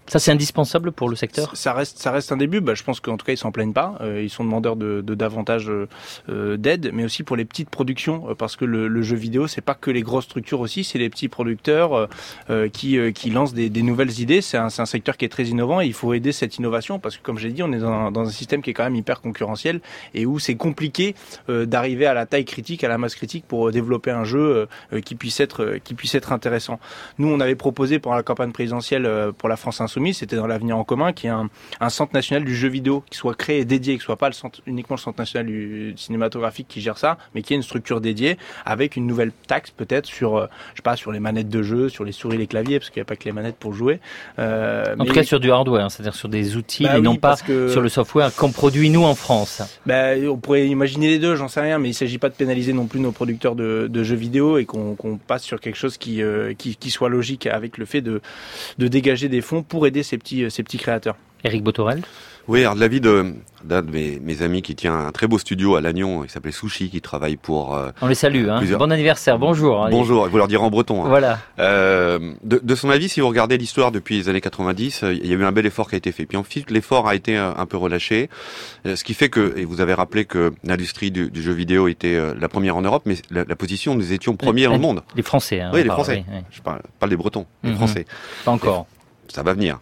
Ça, c'est indispensable pour le secteur. Ça reste, ça reste un début. Bah, je pense qu'en tout cas, ils s'en plaignent pas. Euh, ils sont demandeurs de, de davantage euh, d'aide, mais aussi pour les petites productions, euh, parce que le, le jeu vidéo, c'est pas que les grosses structures aussi, c'est les petits producteurs euh, qui, euh, qui lancent des, des nouvelles idées. C'est un, c'est un secteur qui est très innovant et il faut aider cette innovation, parce que comme j'ai dit, on est dans un, dans un système qui est quand même hyper concurrentiel et où c'est compliqué euh, d'arriver à la taille critique, à la masse critique pour développer un jeu euh, qui puisse être, euh, qui puisse être intéressant. Nous, on avait proposé pendant la campagne présidentielle euh, pour la France Insoumise, c'était dans l'avenir en commun, qui est un, un centre national du jeu vidéo qui soit créé et dédié, que ce soit pas le centre, uniquement le centre national du cinématographique qui gère ça, mais qui est une structure dédiée avec une nouvelle taxe peut-être sur, euh, je sais pas, sur les manettes de jeu, sur les souris, les claviers, parce qu'il n'y a pas que les manettes pour jouer. Euh, en mais... tout cas sur du hardware, hein, c'est-à-dire sur des outils bah et oui, non pas que... sur le software qu'on produit nous en France. Bah, on pourrait imaginer les deux, j'en sais rien, mais il ne s'agit pas de pénaliser non plus nos producteurs de, de jeux vidéo et qu'on, qu'on passe sur quelque chose qui, euh, qui, qui soit logique avec le fait de, de dégager des fonds pour aider ces petits, ces petits créateurs. Éric Botorel. Oui, alors de l'avis de, d'un de mes, mes amis qui tient un très beau studio à Lannion, il s'appelait Sushi, qui travaille pour... Euh, On les salue, hein. Plusieurs... Bon anniversaire, bonjour. Bonjour, il faut leur dire en breton. Hein. Voilà. Euh, de, de son avis, si vous regardez l'histoire depuis les années quatre-vingt-dix, il y a eu un bel effort qui a été fait. Puis ensuite, l'effort a été un, un peu relâché, ce qui fait que, et vous avez rappelé que l'industrie du, du jeu vidéo était la première en Europe, mais la, la position, nous étions premiers les, dans le monde. Les Français, hein. Oui, les Français. Oui, oui. Je parle, parle des Bretons, les mm-hmm. Français. Pas encore. Ça va venir.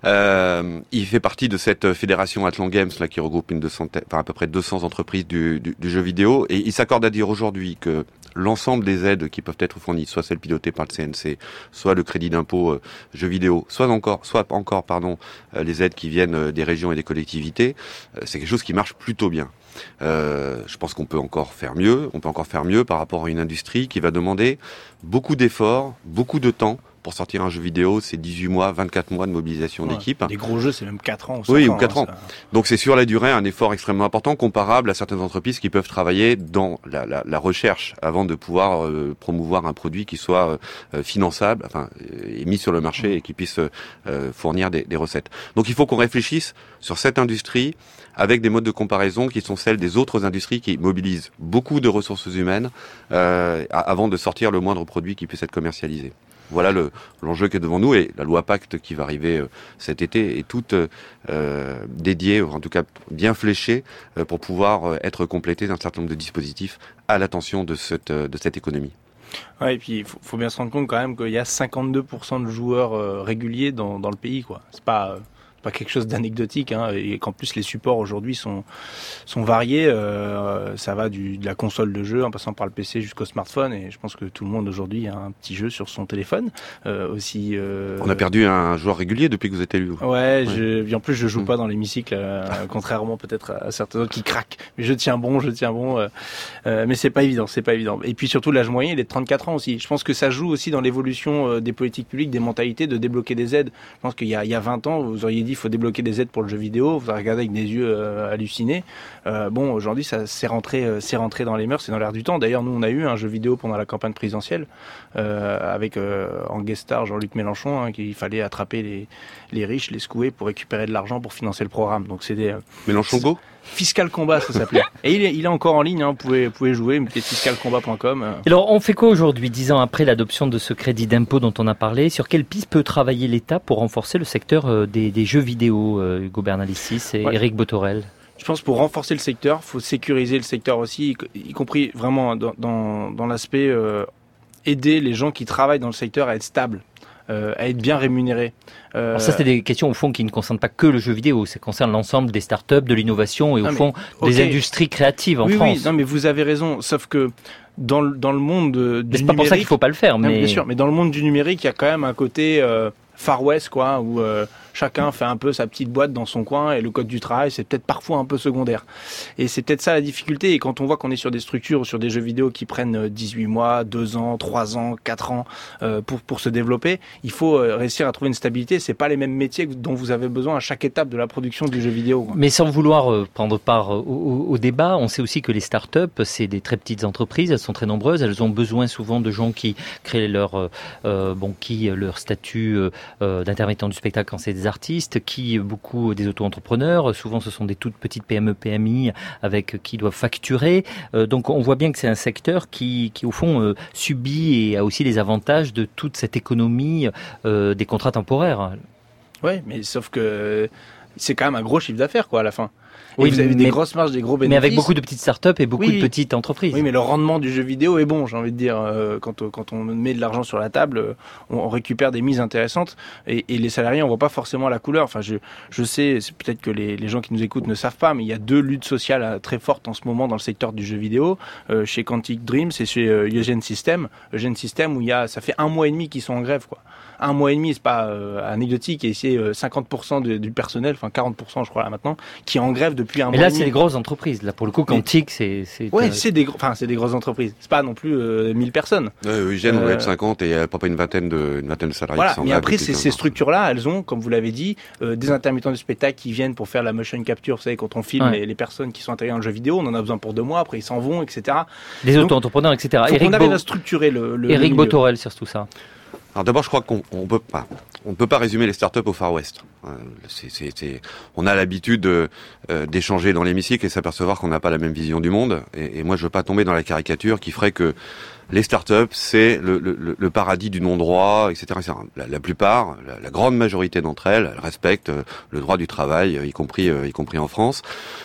Euh, il fait partie de cette fédération Athlon Games là qui regroupe une deux centaine, enfin à peu près deux cents entreprises du, du, du jeu vidéo, et il s'accorde à dire aujourd'hui que l'ensemble des aides qui peuvent être fournies, soit celles pilotées par le C N C, soit le crédit d'impôt euh, jeux vidéo, soit encore, soit encore pardon, euh, les aides qui viennent euh, des régions et des collectivités, euh, c'est quelque chose qui marche plutôt bien. Euh, je pense qu'on peut encore faire mieux. On peut encore faire mieux par rapport à une industrie qui va demander beaucoup d'efforts, beaucoup de temps. Pour sortir un jeu vidéo, c'est dix-huit mois, vingt-quatre mois de mobilisation ouais, d'équipe. Les gros jeux, c'est même quatre ans. Ou oui, ans, ou quatre hein, ans. Ça... Donc c'est sur la durée un effort extrêmement important, comparable à certaines entreprises qui peuvent travailler dans la, la, la recherche avant de pouvoir euh, promouvoir un produit qui soit euh, finançable, enfin, euh, mis sur le marché et qui puisse euh, fournir des, des recettes. Donc il faut qu'on réfléchisse sur cette industrie avec des modes de comparaison qui sont celles des autres industries qui mobilisent beaucoup de ressources humaines euh, avant de sortir le moindre produit qui puisse être commercialisé. Voilà le, l'enjeu qui est devant nous, et la loi Pacte qui va arriver euh, cet été est toute euh, dédiée, en tout cas bien fléchée, euh, pour pouvoir euh, être complétée d'un certain nombre de dispositifs à l'attention de cette, de cette économie. Ouais, et puis il faut, faut bien se rendre compte quand même qu'il y a cinquante-deux pour cent de joueurs euh, réguliers dans, dans le pays, quoi. C'est pas... Euh... pas quelque chose d'anecdotique, hein, et qu'en plus les supports aujourd'hui sont sont variés. Euh, ça va du de la console de jeu en passant par le P C jusqu'au smartphone, et je pense que tout le monde aujourd'hui a un petit jeu sur son téléphone euh, aussi. Euh... On a perdu un joueur régulier depuis que vous êtes élu. Ouais, ouais. Je, et en plus je joue mmh. pas dans l'hémicycle, euh, contrairement peut-être à certains autres qui craquent. Mais je tiens bon, je tiens bon. Euh, euh, mais c'est pas évident, c'est pas évident. Et puis surtout l'âge moyen, il est de trente-quatre ans aussi. Je pense que ça joue aussi dans l'évolution euh, des politiques publiques, des mentalités, de débloquer des aides. Je pense qu'il y a il y a vingt ans, vous auriez dit il faut débloquer des aides pour le jeu vidéo, vous regardez avec des yeux euh, hallucinés. Euh, bon, aujourd'hui, ça c'est rentré, euh, c'est rentré dans les mœurs, c'est dans l'air du temps. D'ailleurs, nous, on a eu un jeu vidéo pendant la campagne présidentielle euh, avec euh, en guest star Jean-Luc Mélenchon, hein, qu'il fallait attraper les les riches, les secouer pour récupérer de l'argent pour financer le programme. Donc c'est des euh, Mélenchon Go. Fiscal Combat, ça s'appelait. Et il est, il est encore en ligne, hein, vous pouvez, vous pouvez jouer, mettez fiscal combat point com. Alors, on fait quoi aujourd'hui, dix ans après l'adoption de ce crédit d'impôt dont on a parlé? Sur quelle piste peut travailler l'État pour renforcer le secteur des, des jeux vidéo, euh, Hugo Bernalicis et ouais. Éric Botorel? Je pense que pour renforcer le secteur, il faut sécuriser le secteur aussi, y, y compris vraiment dans, dans, dans l'aspect euh, aider les gens qui travaillent dans le secteur à être stables. Euh, à être bien rémunérés. Euh... Alors ça, c'est des questions au fond qui ne concernent pas que le jeu vidéo, ça concerne l'ensemble des startups, de l'innovation et au non, fond mais, des okay. industries créatives en oui, France. Oui, non, mais vous avez raison, sauf que dans le, dans le monde du numérique... C'est pas pour ça qu'il ne faut pas le faire. Non, mais... Bien sûr, mais dans le monde du numérique, il y a quand même un côté euh, Far West, quoi, où euh, chacun fait un peu sa petite boîte dans son coin et le code du travail, c'est peut-être parfois un peu secondaire. Et c'est peut-être ça la difficulté. Et quand on voit qu'on est sur des structures ou sur des jeux vidéo qui prennent dix-huit mois, deux ans, trois ans, quatre ans euh, pour pour se développer, il faut euh, réussir à trouver une stabilité. C'est pas les mêmes métiers dont vous avez besoin à chaque étape de la production du jeu vidéo, quoi. Mais sans vouloir euh, prendre part au, au, au débat, on sait aussi que les startups, c'est des très petites entreprises, elles sont très nombreuses, elles ont besoin souvent de gens qui créent leur euh, bon qui leur statut euh, d'intermittent du spectacle quand c'est des artistes, qui beaucoup des auto-entrepreneurs, souvent ce sont des toutes petites P M E, P M I avec qui doivent facturer. Euh, donc on voit bien que c'est un secteur qui, qui au fond euh, subit et a aussi les avantages de toute cette économie euh, des contrats temporaires. Ouais, mais sauf que c'est quand même un gros chiffre d'affaires, quoi, à la fin. Et Oui, vous avez mais- des grosses marges, des gros bénéfices. Mais avec beaucoup de petites startups et beaucoup Oui. de petites entreprises. Oui, mais le rendement du jeu vidéo est bon, j'ai envie de dire. Euh, quand, quand on met de l'argent sur la table, euh, on, on récupère des mises intéressantes et, et les salariés, on voit pas forcément la couleur. Enfin, je, je sais, c'est peut-être que les, les gens qui nous écoutent ne savent pas, mais il y a deux luttes sociales euh, très fortes en ce moment dans le secteur du jeu vidéo, euh, chez Quantic Dreams et chez euh, Eugene System. Eugene System où il y a, ça fait un mois et demi qu'ils sont en grève, quoi. Un mois et demi, c'est pas euh, anecdotique, et c'est euh, cinquante pour cent de, du personnel, enfin quarante pour cent je crois là maintenant, qui est en grève depuis un Mais mois là, et demi. c'est des grosses entreprises. Là, pour le coup, Quantic, c'est... c'est Ouais, euh, c'est des, gros- enfin, c'est des grosses entreprises. C'est pas non plus euh, mille personnes. Euh, Eugène, on va Euh, être cinquante et il y a pas une vingtaine de, une vingtaine de salariés Voilà, qui sont mais là après, depuis ces, quinze ces ans. structures-là, elles ont, comme vous l'avez dit, euh, des intermittents du spectacle qui viennent pour faire la motion capture. Vous savez, quand on filme Ouais. les, les personnes qui sont intégrées dans le jeu vidéo, on en a besoin pour deux mois, après ils s'en vont, et cetera. Des Donc, auto-entrepreneurs, et cetera. faut qu'on Eric arrive Bo- à structurer le, le Eric le milieu. Botorel sur tout ça. Alors d'abord, je crois qu'on on peut pas, on ne peut pas résumer les startups au Far West. Euh, c'est, c'est, c'est, on a l'habitude euh, d'échanger dans l'hémicycle et s'apercevoir qu'on n'a pas la même vision du monde. Et, et moi, je veux pas tomber dans la caricature qui ferait que les startups, c'est le, le, le paradis du non-droit, et cetera et cetera. La, la plupart, la, la grande majorité d'entre elles, elles respectent euh, le droit du travail, euh, y compris, euh, y compris en France.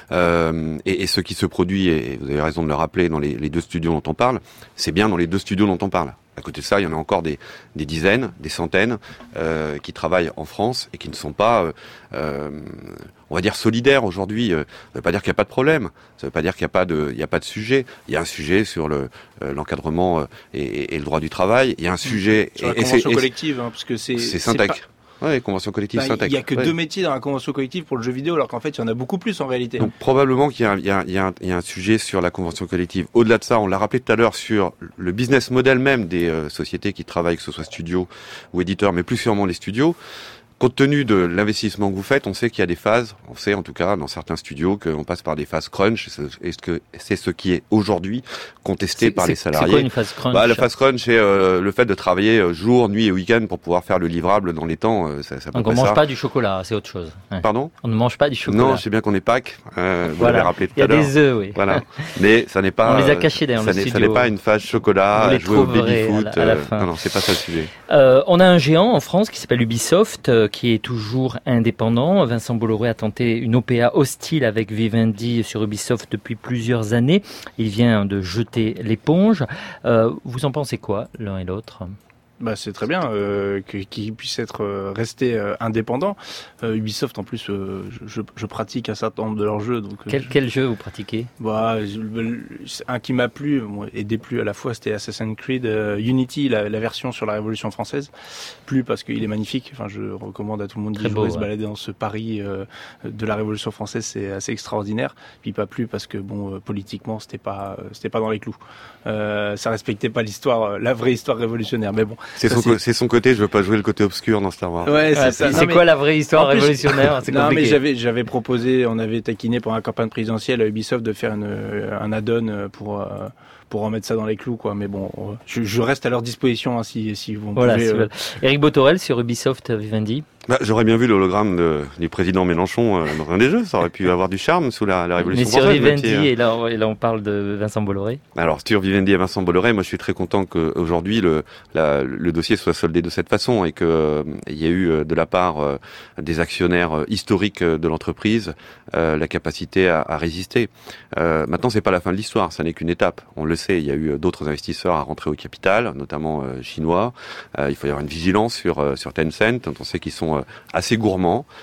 Euh, et, et ce qui se produit, et vous avez raison de le rappeler, dans les, les deux studios dont on parle, c'est bien dans les deux studios dont on parle. À côté de ça, il y en a encore des, des dizaines, des centaines euh, qui travaillent en France et qui ne sont pas, euh, euh, on va dire, solidaires aujourd'hui. Euh, ça ne veut pas dire qu'il n'y a pas de problème, ça ne veut pas dire qu'il n'y a pas de, il y a pas de sujet. Il y a un sujet sur le euh, l'encadrement euh, et, et le droit du travail. Il y a un sujet Sur la et, et convention c'est, collective, hein, parce que c'est... c'est c'est Syntec. pas- Ouais, convention collective Bah, Syntec. Il y a que Ouais. deux métiers dans la convention collective pour le jeu vidéo, alors qu'en fait, il y en a beaucoup plus en réalité. Donc probablement qu'il y a, un- il y, a, un- il y, a un, il y a un sujet sur la convention collective. Au-delà de ça, on l'a rappelé tout à l'heure, sur le business model même des euh, sociétés qui travaillent, que ce soit studios ou éditeurs, mais plus sûrement les studios. Compte tenu de l'investissement que vous faites, on sait qu'il y a des phases, on sait en tout cas dans certains studios qu'on passe par des phases crunch, et ce que c'est ce qui est aujourd'hui contesté C'est- par c'est- les c'est salariés. quoi une phase crunch Bah, la phase crunch, c'est euh, le fait de travailler euh, jour, nuit et week-end pour pouvoir faire le livrable dans les temps. Euh, ça, ça peut Donc on pas mange ça. pas du chocolat, c'est autre chose. Ouais. Pardon ? On ne mange pas du chocolat. Non, je sais bien qu'on est Pâques, euh, vous Voilà. l'avez rappelé tout Il y a à l'heure. des œufs, oui. Voilà. Mais ça n'est pas. On les a cachés dans ça le n'est, studio. Ça n'est pas une phase chocolat, Vous les jouer au trouverez baby-foot. à la- à la euh, fin. non, non, c'est pas ça le sujet. Euh, on a un géant en France qui s'appelle Ubisoft, euh, qui est toujours indépendant. Vincent Bolloré a tenté une O P A hostile avec Vivendi sur Ubisoft depuis plusieurs années. Il vient de jeter l'éponge. Euh, vous en pensez quoi, l'un et l'autre ? Bah, c'est très bien euh, que- qu'ils puissent être euh, restés euh, indépendants. Euh, Ubisoft, en plus, euh, je, je pratique un certain nombre de leurs jeux. Donc, euh, Quel, je- quel jeu vous pratiquez ? Bah, je- le- un qui m'a plu moi, et déplu à la fois, c'était Assassin's Creed euh, Unity, la, la version sur la Révolution française. Plu parce qu'il est magnifique. Enfin, je recommande à tout le monde d'y Très jouer, beau, se ouais. balader dans ce Paris euh, de la Révolution française, c'est assez extraordinaire. Puis pas plu parce que bon, euh, politiquement, c'était pas, euh, c'était pas dans les clous. Euh, ça respectait pas l'histoire, euh, la vraie histoire révolutionnaire. Mais bon, C'est ça, son, co- c'est son côté, je veux pas jouer le côté obscur dans Star Wars. Ouais, c'est Ah, ça. c'est Non, mais- quoi la vraie histoire En plus, révolutionnaire ? C'est non, compliqué. mais j'avais, j'avais proposé, on avait taquiné pendant la campagne présidentielle à Ubisoft de faire une, un add-on pour, euh, pour remettre ça dans les clous, quoi. Mais bon, euh, je, je reste à leur disposition, hein, si, si vous Voilà, pouvez. c'est euh, vrai. Eric Botorel sur Ubisoft Vivendi. Bah, j'aurais bien vu l'hologramme de, du président Mélenchon euh, dans un des jeux, ça aurait pu avoir du charme sous la, la Révolution Mais sur française. même Vivendi, si, euh, et, là, et là on parle de Vincent Bolloré. Alors sur Vivendi et Vincent Bolloré, moi je suis très content qu'aujourd'hui le, la, le dossier soit soldé de cette façon et qu'il euh, y ait eu euh, de la part euh, des actionnaires euh, historiques euh, de l'entreprise euh, la capacité à, à résister. Euh, maintenant c'est pas la fin de l'histoire, ça n'est qu'une étape. On le sait, il y a eu d'autres investisseurs à rentrer au capital, notamment euh, chinois. Euh, il faut y avoir une vigilance sur euh, sur Tencent, dont on sait qu'ils sont euh, assez gourmands,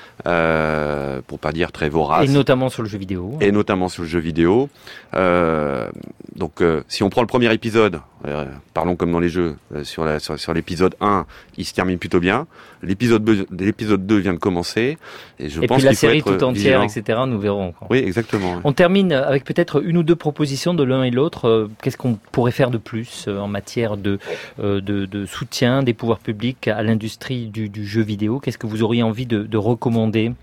euh, pour pas dire très voraces. Et notamment sur le jeu vidéo. Et notamment sur le jeu vidéo. Euh, donc, euh, si on prend le premier épisode, euh, parlons comme dans les jeux, euh, sur, la, sur, sur l'épisode un, il se termine plutôt bien. L'épisode deux, l'épisode deux vient de commencer. Et je et pense puis la qu'il faut série être tout entière, vigilant. et cetera, nous verrons. Quoi. Oui, exactement. On termine avec peut-être une ou deux propositions de l'un et l'autre. Euh, Qu'est-ce qu'on pourrait faire de plus euh, en matière de, euh, de, de soutien des pouvoirs publics à l'industrie du, du jeu vidéo ? Qu'est-ce que vous auriez envie de, de recommander ?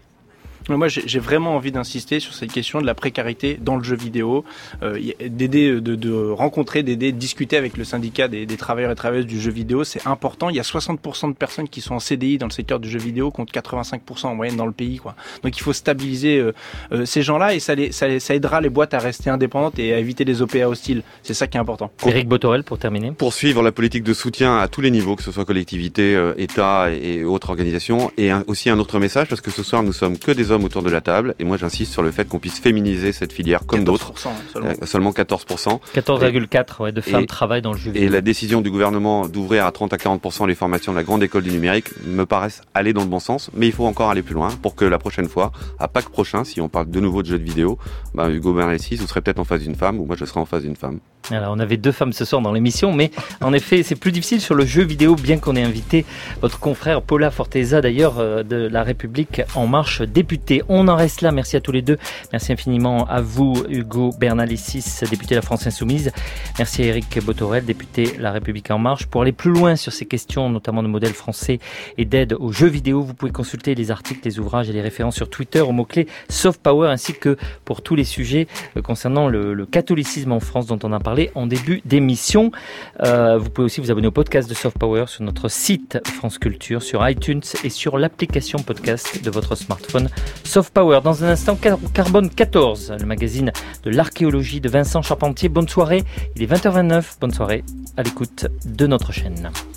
Moi, j'ai, j'ai vraiment envie d'insister sur cette question de la précarité dans le jeu vidéo, euh, d'aider, de, de rencontrer, d'aider, de discuter avec le syndicat des, des travailleurs et travailleuses du jeu vidéo. C'est important. Il y a soixante pour cent de personnes qui sont en C D I dans le secteur du jeu vidéo contre quatre-vingt-cinq pour cent en moyenne dans le pays, quoi. Donc, il faut stabiliser euh, euh, ces gens-là et ça, les, ça, ça aidera les boîtes à rester indépendantes et à éviter les O P A hostiles. C'est ça qui est important. Éric Botorel, pour terminer. Poursuivre la politique de soutien à tous les niveaux, que ce soit collectivités, euh, État et autres organisations. Et un, aussi un autre message, parce que ce soir, nous sommes que des hommes autour de la table. Et moi, j'insiste sur le fait qu'on puisse féminiser cette filière comme d'autres. Seulement. Euh, seulement quatorze pour cent. quatorze virgule quatre ouais, de femmes et, travaillent dans le jeu vidéo. Et la décision du gouvernement d'ouvrir à trente à quarante pour cent les formations de la grande école du numérique me paraissent aller dans le bon sens. Mais il faut encore aller plus loin pour que la prochaine fois, à Pâques prochain, si on parle de nouveau de jeux de vidéo, bah, Hugo Bernalicis, vous serez peut-être en face d'une femme ou moi je serai en face d'une femme. Alors, on avait deux femmes ce soir dans l'émission, mais en effet, c'est plus difficile sur le jeu vidéo, bien qu'on ait invité votre confrère Paula Forteza, d'ailleurs, de La République En Marche, député. On en reste là. Merci à tous les deux. Merci infiniment à vous, Hugo Bernalicis, député de la France Insoumise. Merci à Éric Botorel, député La République En Marche. Pour aller plus loin sur ces questions, notamment de modèle français et d'aide aux jeux vidéo, vous pouvez consulter les articles, les ouvrages et les références sur Twitter au mot-clé Soft Power, ainsi que pour tous les sujets concernant le, le catholicisme en France dont on a parlé en début d'émission. Euh, vous pouvez aussi vous abonner au podcast de Soft Power sur notre site France Culture, sur iTunes et sur l'application podcast de votre smartphone. Soft Power, dans un instant, Carbone quatorze, le magazine de l'archéologie de Vincent Charpentier. Bonne soirée, il est vingt heures vingt-neuf, bonne soirée à l'écoute de notre chaîne.